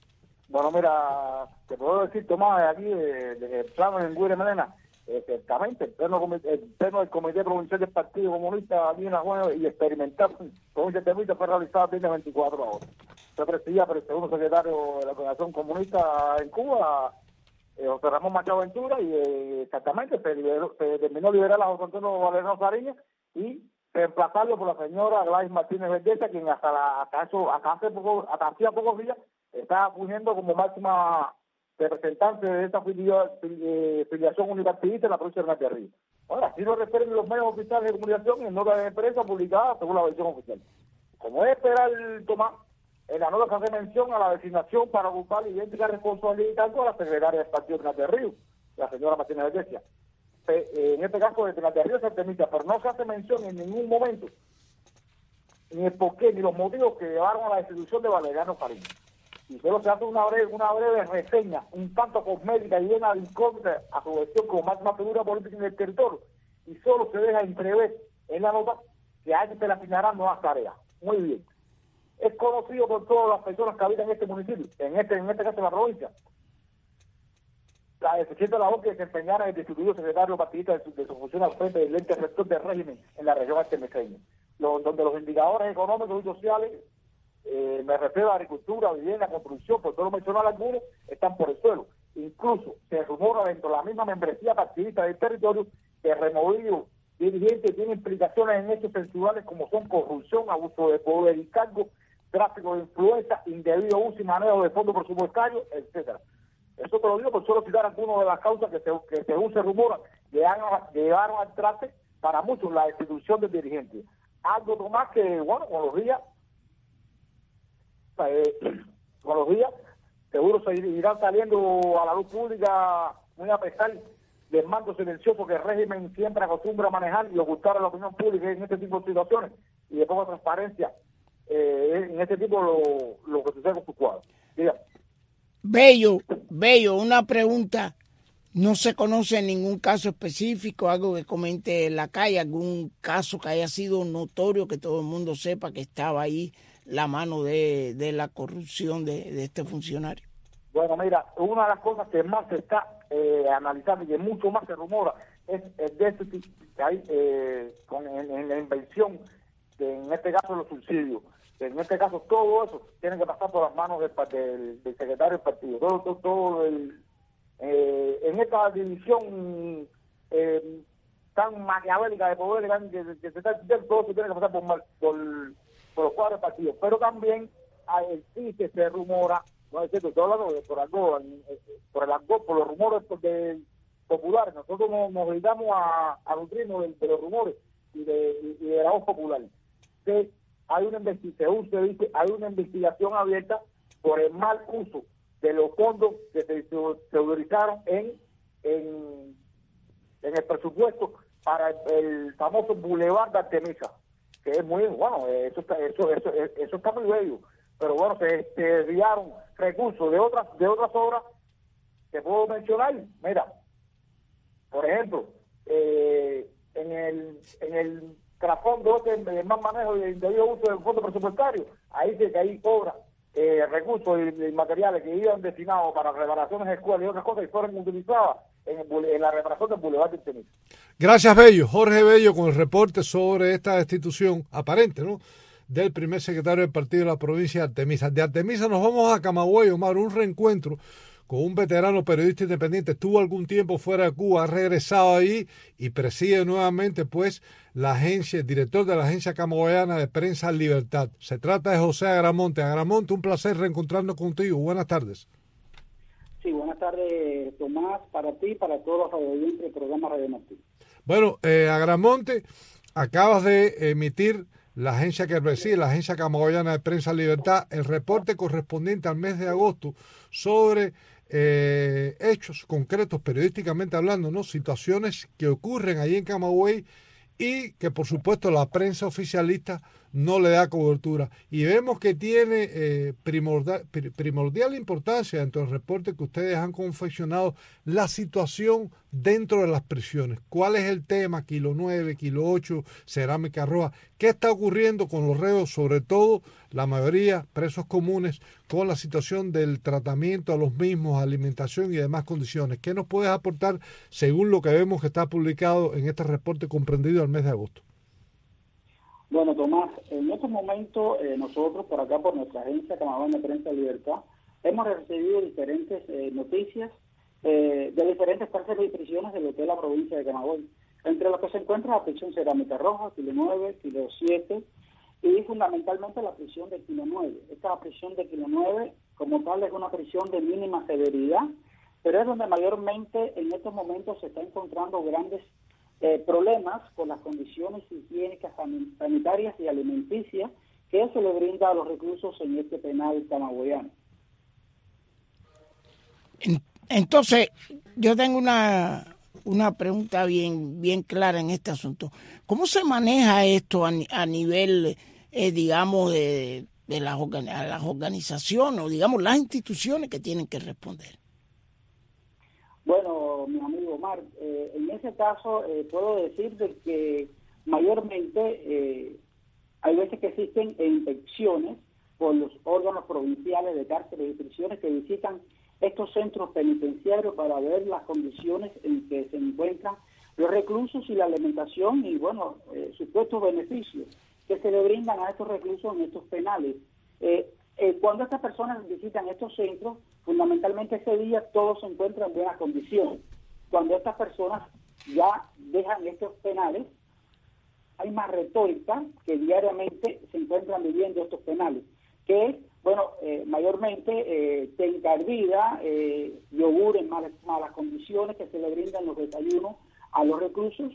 Bueno, mira, te puedo decir, Tomás, de aquí, de, de, de plano en Guire Melena, eh, ciertamente, el pleno, el pleno del Comité Provincial del Partido Comunista aquí en La Juana y experimental con ese tema fue realizado a de veinticuatro horas. Se presidía por el segundo secretario de la Organización Comunista en Cuba, eh, José Ramón Machado Ventura, y eh, exactamente se, liberó, se determinó liberar a José Antonio Valeriano Sariña y reemplazarlo por la señora Gladys Martínez Verdeza, quien hasta la, hasta eso, hasta hace poco, hasta hacía pocos días está fungiendo como máxima representante de esta filia, eh, filiación unipartidista en la provincia de Hernández Río. Ahora, así lo refieren los medios oficiales de comunicación en nota de prensa publicada según la versión oficial. Como es esperar, Tomás, en la nota se hace mención a la designación para ocupar la idéntica responsabilidad y tanto a la secretaria del partido de Hernández Río, la señora Martínez Verdeza. En este caso de Hernández Río se Artemisa, pero no se hace mención en ningún momento ni el porqué ni los motivos que llevaron a la destitución de Valeriano Sariña. Y solo se hace una breve, una breve reseña, un tanto cosmética y llena de incógnita a su versión como máxima figura política en el territorio, y solo se deja entrever en la nota que a alguien se le asignarán nuevas tareas. Muy bien. Es conocido por todas las personas que habitan en este municipio, en este, en este caso en la provincia, la deficiente labor que desempeñara el destituido secretario partidista de su, de su función al frente del ente rector del régimen en la región altemeseña, donde los indicadores económicos y sociales, eh, me refiero a agricultura, vivienda, construcción, por solo mencionar algunos, están por el suelo. Incluso se rumora dentro de la misma membresía partidista del territorio que removidos dirigentes tienen implicaciones en hechos sensibles como son corrupción, abuso de poder y cargo, tráfico de influencia, indebido uso y manejo de fondos presupuestarios, etcétera. Eso te lo digo por solo citar algunas de las causas que, se, que según se rumora llegaron, llegaron al traste para muchos la destitución del dirigente. Algo más que, bueno, con los días, eh, con los días, seguro se irán saliendo a la luz pública, muy a pesar del mando silencioso que el régimen siempre acostumbra a manejar y ocultar a la opinión pública en este tipo de situaciones y de poca transparencia eh, en este tipo lo, lo que sucede con su cuadro. Dígame. Bello, Bello, una pregunta. ¿No se conoce ningún caso específico, algo que comente en la calle, algún caso que haya sido notorio, que todo el mundo sepa que estaba ahí la mano de, de la corrupción de, de este funcionario? Bueno, mira, una de las cosas que más se está eh, analizando y que mucho más se rumora es el déficit que hay eh, con, en, en la inversión, de, en este caso los subsidios. En este caso todo eso tiene que pasar por las manos del, del, del secretario del partido. Todo, todo, todo el, eh, en esta división eh, tan maquiavélica de poder que, que se está haciendo, todo eso tiene que pasar por, por, por los cuadros del partido. Pero también hay, sí que se rumora, no es cierto, estoy hablando de, por algo, por el algo, por los rumores de, populares. Nosotros nos, nos dedicamos a, a nutrirnos de, de los rumores y de, y de la voz popular. Que hay una investigación, se dice, hay una investigación abierta por el mal uso de los fondos que se, se utilizaron en, en, en el presupuesto para el, el famoso Boulevard de Artemisa, que es muy, bueno, eso está, eso, eso, eso está muy bello, pero bueno, se, se desviaron recursos de otras, de otras obras que puedo mencionar. Mira, por ejemplo, eh, en el, en el trasfondo del mal manejo y el debido uso del fondo presupuestario, ahí se que hay obras, eh, recursos y, y materiales que iban destinados para reparaciones de escuelas y otras cosas y fueron utilizadas en, el, en la reparación del Boulevard de Artemisa. Gracias, Bello. Jorge Bello con el reporte sobre esta destitución aparente, ¿no?, del primer secretario del partido de la provincia de Artemisa. De Artemisa nos vamos a Camagüey, Omar, un reencuentro con un veterano periodista independiente. Estuvo algún tiempo fuera de Cuba, ha regresado ahí y preside nuevamente pues la agencia, el director de la agencia camagüeyana de prensa Libertad. Se trata de José Agramonte. Agramonte, un placer reencontrarnos contigo. Buenas tardes. Sí, buenas tardes, Tomás, para ti y para todos los oyentes del programa Radio Martín. Bueno, eh, Agramonte, acabas de emitir la agencia que preside, la agencia camagüeyana de prensa Libertad, el reporte correspondiente al mes de agosto sobre eh, hechos concretos, periodísticamente hablando, ¿no?, situaciones que ocurren allí en Camagüey y que por supuesto la prensa oficialista no le da cobertura. Y vemos que tiene eh, primordial, primordial importancia dentro del reporte que ustedes han confeccionado la situación dentro de las prisiones. ¿Cuál es el tema? Kilo nueve, Kilo ocho, Cerámica Roja. ¿Qué está ocurriendo con los reos, sobre todo la mayoría presos comunes, con la situación del tratamiento a los mismos, alimentación y demás condiciones? ¿Qué nos puedes aportar según lo que vemos que está publicado en este reporte comprendido al mes de agosto? Bueno, Tomás, en estos momentos eh, nosotros por acá, por nuestra agencia Camagüey de Prensa Libertad, hemos recibido diferentes eh, noticias eh, de diferentes cárceles y prisiones de lo que es la provincia de Camagüey. Entre los que se encuentra la prisión Cerámica Roja, Kilo nueve, Kilo siete, y fundamentalmente la prisión de Kilo nueve. Esta prisión de Kilo nueve, como tal, es una prisión de mínima severidad, pero es donde mayormente en estos momentos se está encontrando grandes eh, problemas con las condiciones higiénicas, sanitarias y alimenticias que se le brinda a los reclusos en este penal camagüeyano. Entonces, yo tengo una, una pregunta bien, bien clara en este asunto. ¿Cómo se maneja esto a, a nivel, eh, digamos, de, de las, organi las organizaciones o, digamos, las instituciones que tienen que responder? Bueno, mi amigo Omar, eh, en ese caso eh, puedo decir de que mayormente eh, hay veces que existen inspecciones por los órganos provinciales de cárceles y prisiones que visitan estos centros penitenciarios para ver las condiciones en que se encuentran los reclusos y la alimentación y, bueno, eh, supuestos beneficios que se le brindan a estos reclusos en estos penales. Eh, eh, cuando estas personas visitan estos centros, fundamentalmente ese día todos se encuentran en buenas condiciones. Cuando estas personas ya dejan estos penales, hay más retórica que diariamente se encuentran viviendo estos penales, que es, bueno, eh, mayormente eh, té hervida, eh, yogur en malas, malas condiciones que se le brindan los desayunos a los reclusos,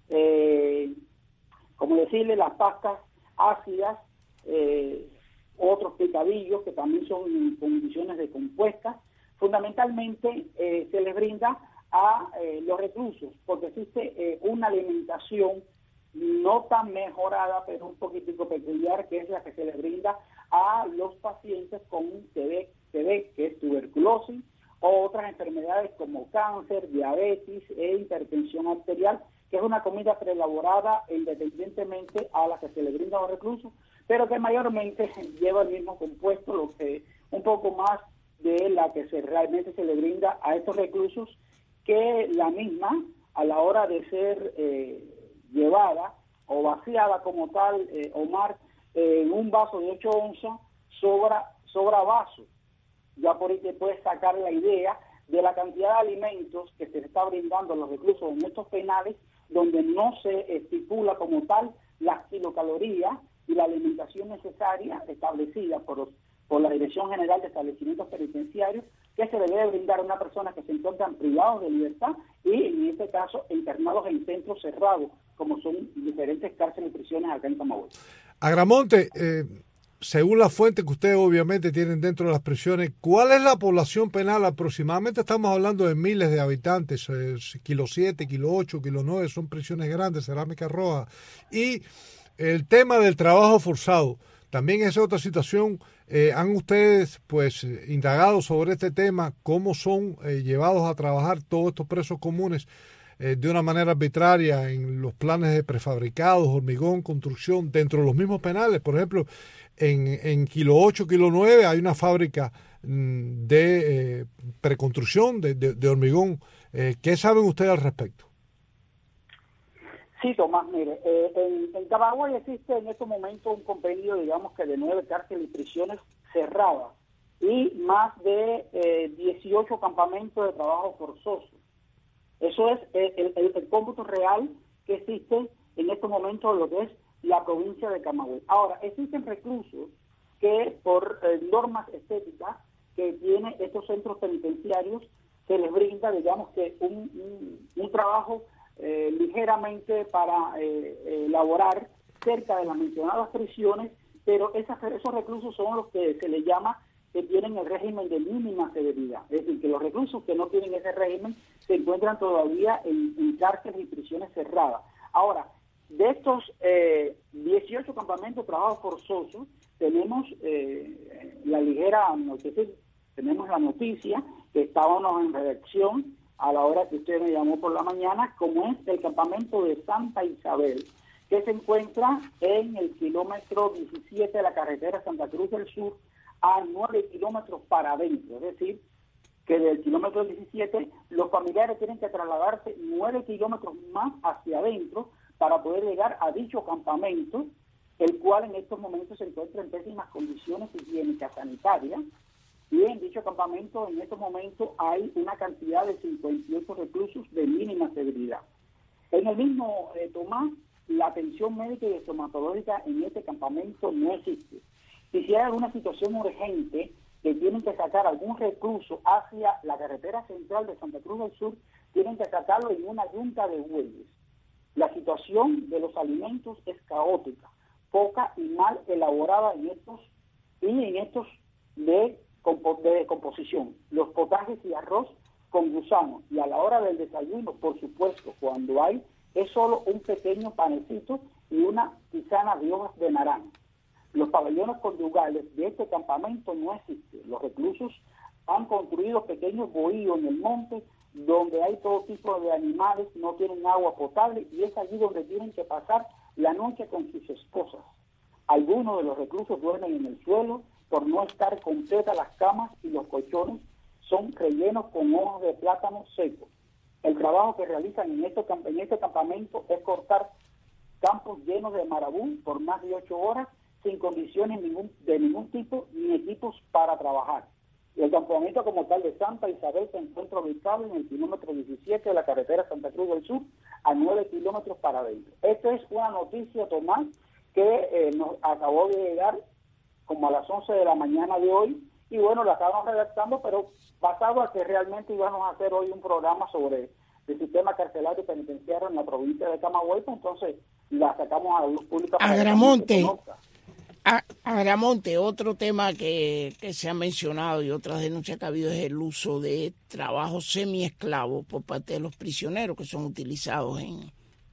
eh, como decirle, las pastas ácidas, eh, otros picadillos que también son en condiciones de compuestas. Fundamentalmente eh, se les brinda a eh, los reclusos, porque existe eh, una alimentación no tan mejorada, pero un poquitico peculiar, que es la que se les brinda a los pacientes con T B, T B, que es tuberculosis, o otras enfermedades como cáncer, diabetes e hipertensión arterial, que es una comida preelaborada independientemente a la que se le brinda a los reclusos, pero que mayormente lleva el mismo compuesto, lo que un poco más de la que se realmente se le brinda a estos reclusos, que la misma a la hora de ser eh, llevada o vaciada como tal, eh, Omar, eh, en un vaso de ocho onzas, sobra, sobra vaso. Ya por ahí te puedes sacar la idea de la cantidad de alimentos que se le está brindando a los reclusos en estos penales, donde no se estipula como tal las kilocalorías y la alimentación necesaria establecida por, los, por la Dirección General de Establecimientos Penitenciarios, que se le debe brindar a una persona que se encuentran privados de libertad y, en este caso, internados en centros cerrados, como son diferentes cárceles y prisiones acá en Camagüey. Agramonte, eh, según la fuente que ustedes obviamente tienen dentro de las prisiones, ¿cuál es la población penal aproximadamente? Estamos hablando de miles de habitantes, eh, Kilo siete, Kilo ocho, Kilo nueve, son prisiones grandes, Cerámica Roja. Y el tema del trabajo forzado, también es otra situación. Eh, ¿Han ustedes pues indagado sobre este tema? ¿Cómo son eh, llevados a trabajar todos estos presos comunes eh, de una manera arbitraria en los planes de prefabricados, hormigón, construcción, dentro de los mismos penales? Por ejemplo, en, en Kilo ocho, Kilo nueve hay una fábrica mm, de eh, preconstrucción de, de, de hormigón. Eh, ¿Qué saben ustedes al respecto? Sí, Tomás, mire, eh, en, en Camagüey existe en estos momentos un compendio, digamos que de nueve cárceles y prisiones cerradas y más de eh, dieciocho campamentos de trabajo forzoso. Eso es el, el, el cómputo real que existe en estos momentos de lo que es la provincia de Camagüey. Ahora, existen reclusos que por eh, normas estéticas que tienen estos centros penitenciarios se les brinda, digamos que un, un, un trabajo Eh, ligeramente para eh, elaborar cerca de las mencionadas prisiones, pero esas, esos reclusos son los que se les llama que tienen el régimen de mínima severidad, es decir, que los reclusos que no tienen ese régimen se encuentran todavía en, en cárceles y prisiones cerradas. Ahora, De estos eh, dieciocho campamentos de trabajo forzoso, tenemos eh, la ligera noticia, tenemos la noticia que estábamos en redacción a la hora que usted me llamó por la mañana, como es el campamento de Santa Isabel, que se encuentra en el kilómetro diecisiete de la carretera Santa Cruz del Sur, a nueve kilómetros para adentro, es decir, que del kilómetro diecisiete los familiares tienen que trasladarse nueve kilómetros más hacia adentro para poder llegar a dicho campamento, el cual en estos momentos se encuentra en pésimas condiciones higiénicas sanitarias. Y en dicho campamento en estos momentos hay una cantidad de cincuenta y ocho reclusos de mínima severidad. En el mismo, eh, Tomás, la atención médica y estomatológica en este campamento no existe. Y si hay alguna situación urgente que tienen que sacar algún recluso hacia la carretera central de Santa Cruz del Sur, tienen que sacarlo en una yunta de bueyes. La situación de los alimentos es caótica, poca y mal elaborada en estos y en estos de, compo de composición. Los potajes y arroz con gusano, y a la hora del desayuno, por supuesto, cuando hay, es solo un pequeño panecito y una tisana de hojas de naranja. Los pabellones conyugales de este campamento no existen. Los reclusos han construido pequeños bohíos en el monte donde hay todo tipo de animales, no tienen agua potable y es allí donde tienen que pasar la noche con sus esposas. Algunos de los reclusos duermen en el suelo por no estar completas las camas y los colchones son rellenos con hojas de plátano seco. El trabajo que realizan en este, en este campamento es cortar campos llenos de marabú por más de ocho horas sin condiciones ningún, de ningún tipo ni equipos para trabajar. El campamento como tal de Santa Isabel se encuentra ubicado en el kilómetro diecisiete de la carretera Santa Cruz del Sur, a nueve kilómetros para adentro. Esta es una noticia, Tomás, que eh, nos acabó de llegar como a las once de la mañana de hoy, y bueno, la estábamos redactando, pero basado a que realmente íbamos a hacer hoy un programa sobre el sistema carcelario penitenciario en la provincia de Camagüey, entonces la sacamos a la luz pública. Agramonte. A, Agramonte, otro tema que, que se ha mencionado y otras denuncias que ha habido es el uso de trabajo semiesclavo por parte de los prisioneros que son utilizados en,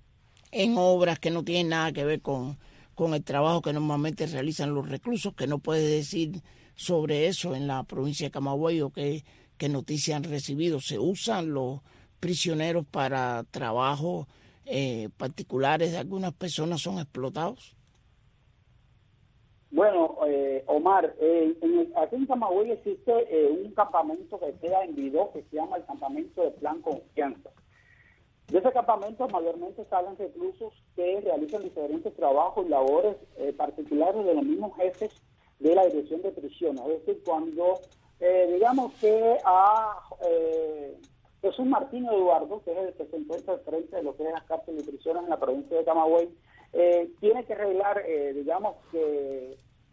en obras que no tienen nada que ver con, con el trabajo que normalmente realizan los reclusos, que no puedes decir sobre eso en la provincia de Camagüey o qué, qué noticias han recibido. ¿Se usan los prisioneros para trabajos eh, particulares de algunas personas? ¿Son explotados? Bueno, eh, Omar, eh, en el, aquí en Camagüey existe eh, un campamento que queda en Vidó que se llama el Campamento de Plan Confianza. De ese campamento mayormente salen reclusos que realizan diferentes trabajos y labores eh, particulares de los mismos jefes de la dirección de prisiones. Es decir, cuando eh, digamos que a eh, Jesús Martín Eduardo, que es el que se encuentra al frente de lo que es las cárceles y prisiones en la provincia de Camagüey, Eh, tiene que arreglar, eh, digamos que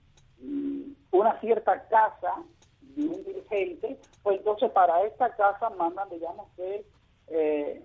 mm, una cierta casa de un dirigente, pues entonces para esta casa mandan, digamos que eh,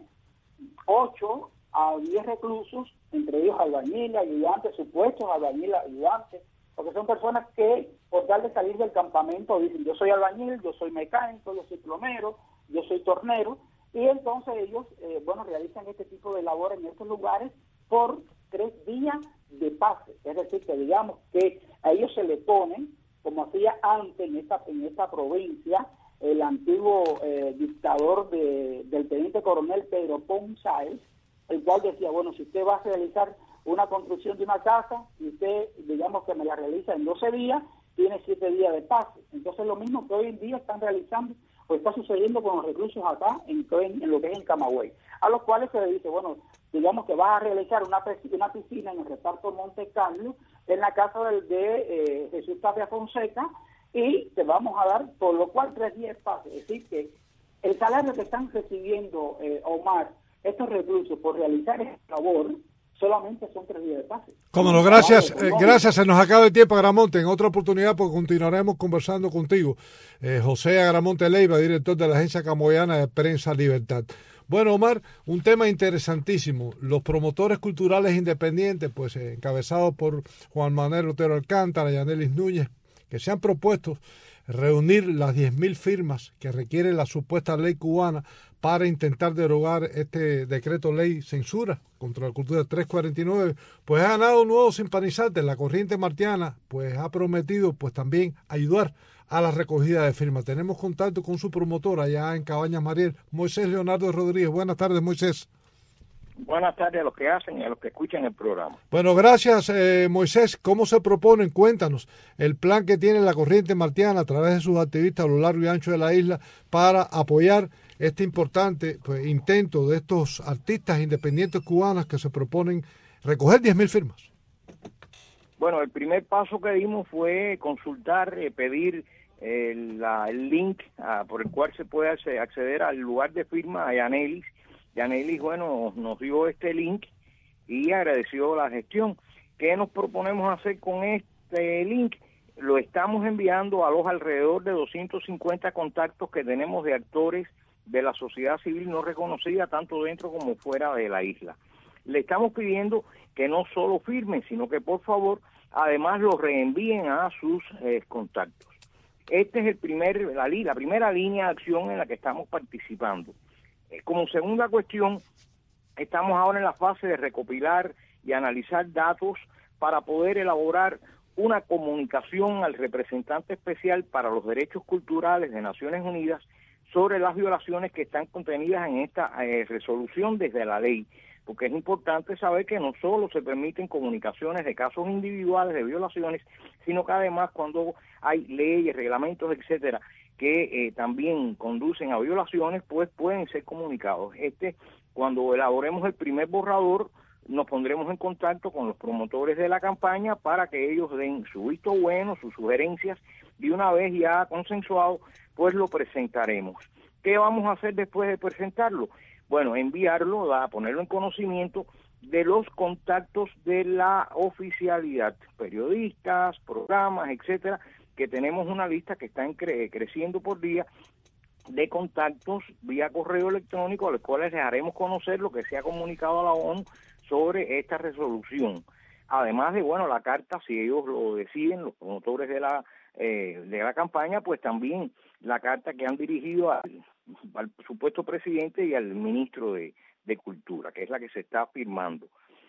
ocho a diez reclusos, entre ellos albañiles, ayudantes, supuestos albañiles, ayudantes, porque son personas que por tal de salir del campamento dicen yo soy albañil, yo soy mecánico, yo soy plomero, yo soy tornero, y entonces ellos, eh, bueno, realizan este tipo de labor en estos lugares por tres días de pase, es decir, que digamos que a ellos se le ponen, como hacía antes en esta, en esta provincia, el antiguo eh, dictador de, del teniente coronel Pedro Ponzáez, el cual decía, bueno, si usted va a realizar una construcción de una casa, y usted, digamos que me la realiza en doce días, tiene siete días de pase. Entonces lo mismo que hoy en día están realizando, o está sucediendo con los reclusos acá, en, en, en lo que es en Camagüey, a los cuales se le dice, bueno, digamos que vas a realizar una, una piscina en el reparto Monte Carlo, en la casa de, de eh, Jesús Tapia Fonseca, y te vamos a dar, por lo cual, tres días de pase. Es decir, que el salario que están recibiendo, eh, Omar, estos reclusos por realizar esta labor, solamente son tres días de pase. Cómo no, gracias, eh, gracias, se nos acaba el tiempo, Agramonte. En otra oportunidad, pues continuaremos conversando contigo. Eh, José Agramonte Leiva, director de la Agencia Camboyana de Prensa Libertad. Bueno, Omar, un tema interesantísimo. Los promotores culturales independientes, pues eh, encabezados por Juan Manuel Otero Alcántara y Anelis Núñez, que se han propuesto reunir las diez mil firmas que requiere la supuesta ley cubana para intentar derogar este decreto ley censura contra la cultura trescientos cuarenta y nueve, pues ha ganado nuevos simpatizantes. La corriente martiana pues ha prometido pues también ayudar a la recogida de firmas. Tenemos contacto con su promotor allá en Cabañas Mariel, Moisés Leonardo Rodríguez. Buenas tardes, Moisés. Buenas tardes a los que hacen y a los que escuchan el programa. Bueno, gracias, eh, Moisés. ¿Cómo se proponen? Cuéntanos el plan que tiene la corriente martiana a través de sus activistas a lo largo y ancho de la isla para apoyar este importante pues, intento de estos artistas independientes cubanos que se proponen recoger diez mil firmas. Bueno, el primer paso que dimos fue consultar, eh, pedir eh, la, el link ah, por el cual se puede acceder al lugar de firma a Yanelis. Yanelis, bueno, nos dio este link y agradeció la gestión. ¿Qué nos proponemos hacer con este link? Lo estamos enviando a los alrededor de doscientos cincuenta contactos que tenemos de actores de la sociedad civil no reconocida, tanto dentro como fuera de la isla. Le estamos pidiendo que no solo firmen, sino que por favor, además lo reenvíen a sus eh, contactos. Este es el primer, la, la primera línea de acción en la que estamos participando. Eh, como segunda cuestión, estamos ahora en la fase de recopilar y analizar datos para poder elaborar una comunicación al representante especial para los derechos culturales de Naciones Unidas sobre las violaciones que están contenidas en esta eh, resolución desde la ley, porque es importante saber que no solo se permiten comunicaciones de casos individuales de violaciones, sino que además cuando hay leyes, reglamentos, etcétera, que eh, también conducen a violaciones, pues pueden ser comunicados. Este, cuando elaboremos el primer borrador, nos pondremos en contacto con los promotores de la campaña para que ellos den su visto bueno, sus sugerencias, y una vez ya consensuado, pues lo presentaremos. ¿Qué vamos a hacer después de presentarlo? Bueno, enviarlo, a ponerlo en conocimiento de los contactos de la oficialidad, periodistas, programas, etcétera, que tenemos una lista que está cre creciendo por día de contactos vía correo electrónico, a los cuales les haremos conocer lo que se ha comunicado a la ONU sobre esta resolución. Además de, bueno, la carta, si ellos lo deciden, los promotores de la eh, de la campaña, pues también la carta que han dirigido al, al supuesto presidente y al ministro de, de Cultura, que es la que se está firmando.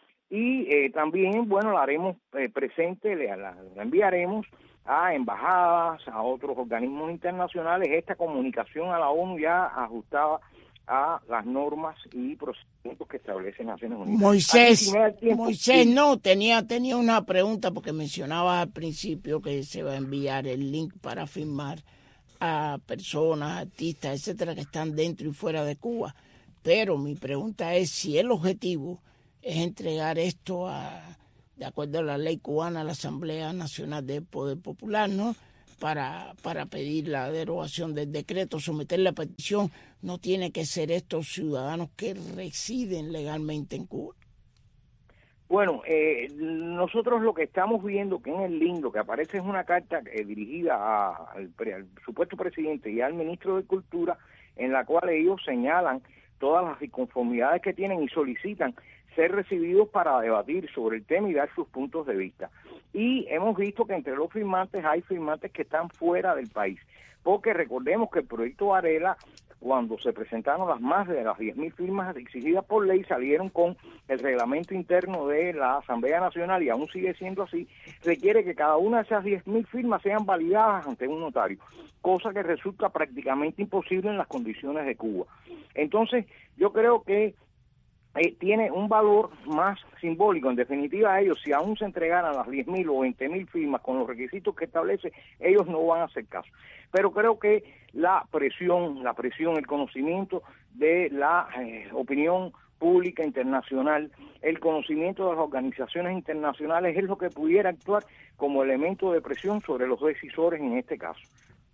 Y eh, también, bueno, la haremos eh, presente, la, la, la enviaremos a embajadas, a otros organismos internacionales, esta comunicación a la ONU ya ajustada a las normas y procedimientos que establecen Naciones Unidas. Moisés, Moisés, no, tenía, tenía una pregunta porque mencionaba al principio que se va a enviar el link para firmar a personas, artistas, etcétera, que están dentro y fuera de Cuba. Pero mi pregunta es si el objetivo es entregar esto a, de acuerdo a la ley cubana, a la Asamblea Nacional del Poder Popular, ¿no? Para, para pedir la derogación del decreto, someter la petición. No tiene que ser estos ciudadanos que residen legalmente en Cuba. Bueno, eh, nosotros lo que estamos viendo que en el link lo que aparece es una carta eh, dirigida a, al, al supuesto presidente y al ministro de Cultura, en la cual ellos señalan todas las inconformidades que tienen y solicitan ser recibidos para debatir sobre el tema y dar sus puntos de vista. Y hemos visto que entre los firmantes hay firmantes que están fuera del país, porque recordemos que el proyecto Varela, cuando se presentaron las más de las diez mil firmas exigidas por ley, salieron con el reglamento interno de la Asamblea Nacional, y aún sigue siendo así, requiere que cada una de esas diez mil firmas sean validadas ante un notario, cosa que resulta prácticamente imposible en las condiciones de Cuba. Entonces, yo creo que Eh, tiene un valor más simbólico. En definitiva, ellos, si aún se entregaran las diez mil o veinte mil firmas con los requisitos que establece, ellos no van a hacer caso. Pero creo que la presión, la presión, el conocimiento de la eh, opinión pública internacional, el conocimiento de las organizaciones internacionales es lo que pudiera actuar como elemento de presión sobre los decisores en este caso.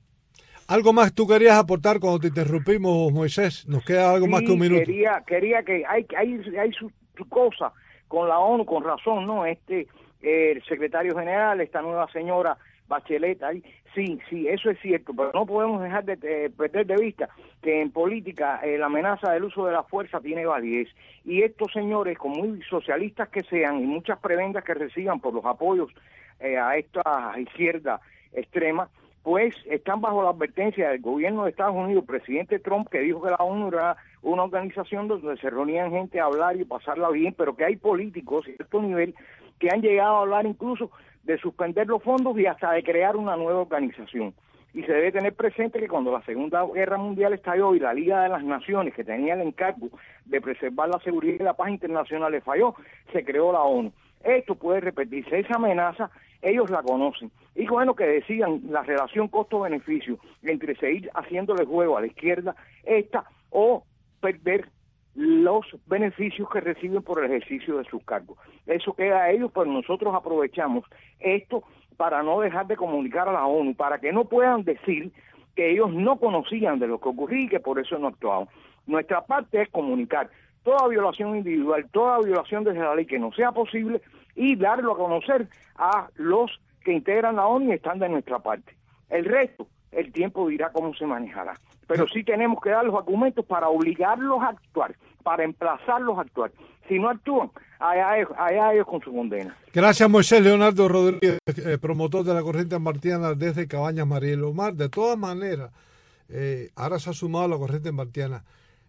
¿Algo más tú querías aportar cuando te interrumpimos, Moisés? Nos queda algo sí, más que un minuto. Quería, quería que hay, hay, hay su, su cosa con la ONU, con razón, ¿no? Este, eh, el secretario general, esta nueva señora Bachelet, ahí, sí, sí, eso es cierto, pero no podemos dejar de, de perder de vista que en política eh, la amenaza del uso de la fuerza tiene validez. Y estos señores, con muy socialistas que sean y muchas prebendas que reciban por los apoyos eh, a esta izquierda extrema, pues están bajo la advertencia del gobierno de Estados Unidos, el presidente Trump, que dijo que la ONU era una organización donde se reunían gente a hablar y pasarla bien, pero que hay políticos a cierto nivel que han llegado a hablar incluso de suspender los fondos y hasta de crear una nueva organización. Y se debe tener presente que cuando la Segunda Guerra Mundial estalló y la Liga de las Naciones, que tenía el encargo de preservar la seguridad y la paz internacional, le falló, se creó la ONU. Esto puede repetirse, esa amenaza ellos la conocen. Y bueno, que decían la relación costo-beneficio entre seguir haciéndole juego a la izquierda esta o perder los beneficios que reciben por el ejercicio de sus cargos. Eso queda a ellos, pero nosotros aprovechamos esto para no dejar de comunicar a la ONU, para que no puedan decir que ellos no conocían de lo que ocurría y que por eso no actuaban. Nuestra parte es comunicar toda violación individual, toda violación desde la ley que no sea posible y darlo a conocer a los que integran la ONU y están de nuestra parte. El resto, el tiempo dirá cómo se manejará. Pero sí tenemos que dar los argumentos para obligarlos a actuar, para emplazarlos a actuar. Si no actúan, allá, allá ellos con su condena. Gracias, Moisés Leonardo Rodríguez, eh, promotor de la corriente martiana desde Cabañas, María Omar. De todas maneras, eh, ahora se ha sumado a la corriente martiana.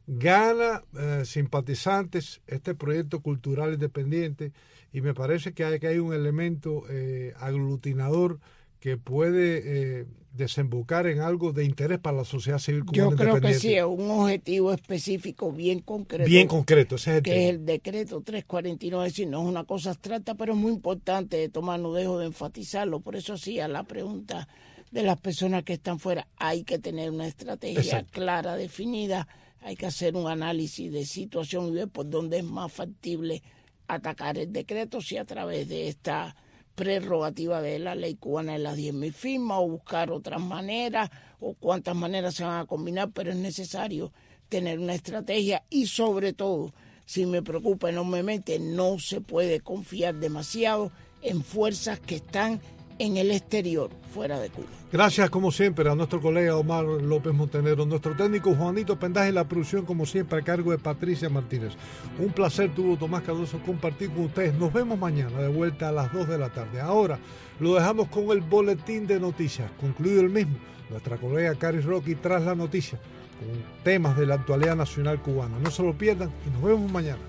Gana eh, simpatizantes este proyecto cultural independiente y me parece que hay, que hay un elemento eh, aglutinador que puede eh, desembocar en algo de interés para la sociedad civil cubana Yo creo independiente. que sí, es un objetivo específico bien concreto. Bien concreto, ese es el que tema. es el decreto trescientos cuarenta y nueve, es decir, no es una cosa abstracta, pero es muy importante, Tomás, no dejo de enfatizarlo. Por eso sí, a la pregunta de las personas que están fuera, hay que tener una estrategia Exacto. clara, definida, hay que hacer un análisis de situación y ver por dónde es más factible atacar el decreto, si a través de esta prerrogativa de la ley cubana de las diez mil firmas o buscar otras maneras o cuántas maneras se van a combinar, pero es necesario tener una estrategia y sobre todo, si me preocupa enormemente, no se puede confiar demasiado en fuerzas que están en el exterior, fuera de Cuba. Gracias, como siempre, a nuestro colega Omar López Montenegro, nuestro técnico Juanito Pendaje, la producción, como siempre, a cargo de Patricia Martínez. Un placer tuvo Tomás Cardoso compartir con ustedes. Nos vemos mañana, de vuelta a las dos de la tarde. Ahora lo dejamos con el boletín de noticias. Concluido el mismo, nuestra colega Cari Rocky tras la noticia, con temas de la actualidad nacional cubana. No se lo pierdan y nos vemos mañana.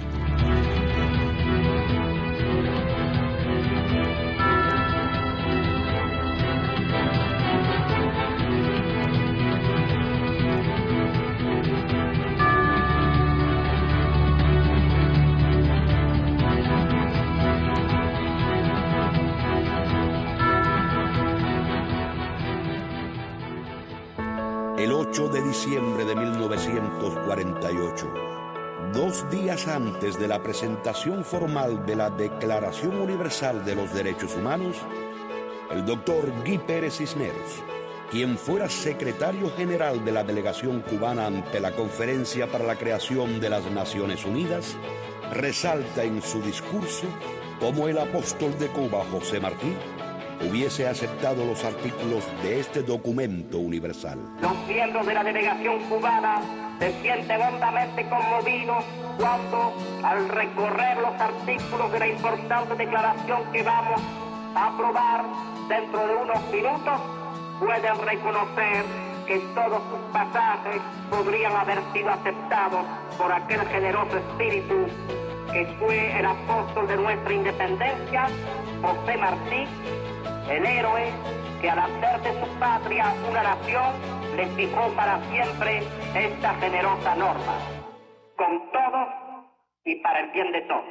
El ocho de diciembre de mil novecientos cuarenta y ocho, dos días antes de la presentación formal de la Declaración Universal de los Derechos Humanos, el doctor Guy Pérez Cisneros, quien fuera secretario general de la delegación cubana ante la Conferencia para la Creación de las Naciones Unidas, resalta en su discurso cómo el apóstol de Cuba, José Martí, hubiese aceptado los artículos de este documento universal. Los miembros de la delegación cubana se sienten hondamente conmovidos cuando, al recorrer los artículos de la importante declaración que vamos a aprobar dentro de unos minutos, pueden reconocer que todos sus pasajes podrían haber sido aceptados por aquel generoso espíritu que fue el apóstol de nuestra independencia, José Martí, el héroe que al hacer de su patria una nación le fijó para siempre esta generosa norma, con todos y para el bien de todos.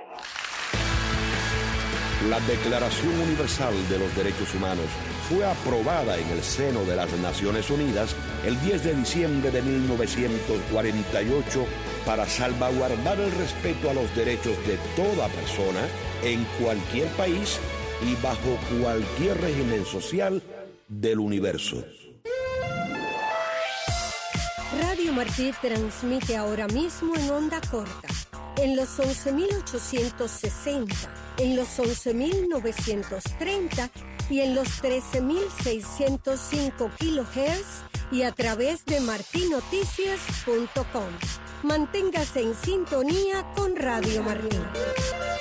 La Declaración Universal de los Derechos Humanos fue aprobada en el seno de las Naciones Unidas el diez de diciembre de mil novecientos cuarenta y ocho para salvaguardar el respeto a los derechos de toda persona en cualquier país y bajo cualquier régimen social del universo. Radio Martí transmite ahora mismo en onda corta, en los once mil ochocientos sesenta, en los once mil novecientos treinta y en los trece mil seiscientos cinco kilohertz y a través de marti noticias punto com. Manténgase en sintonía con Radio Martí.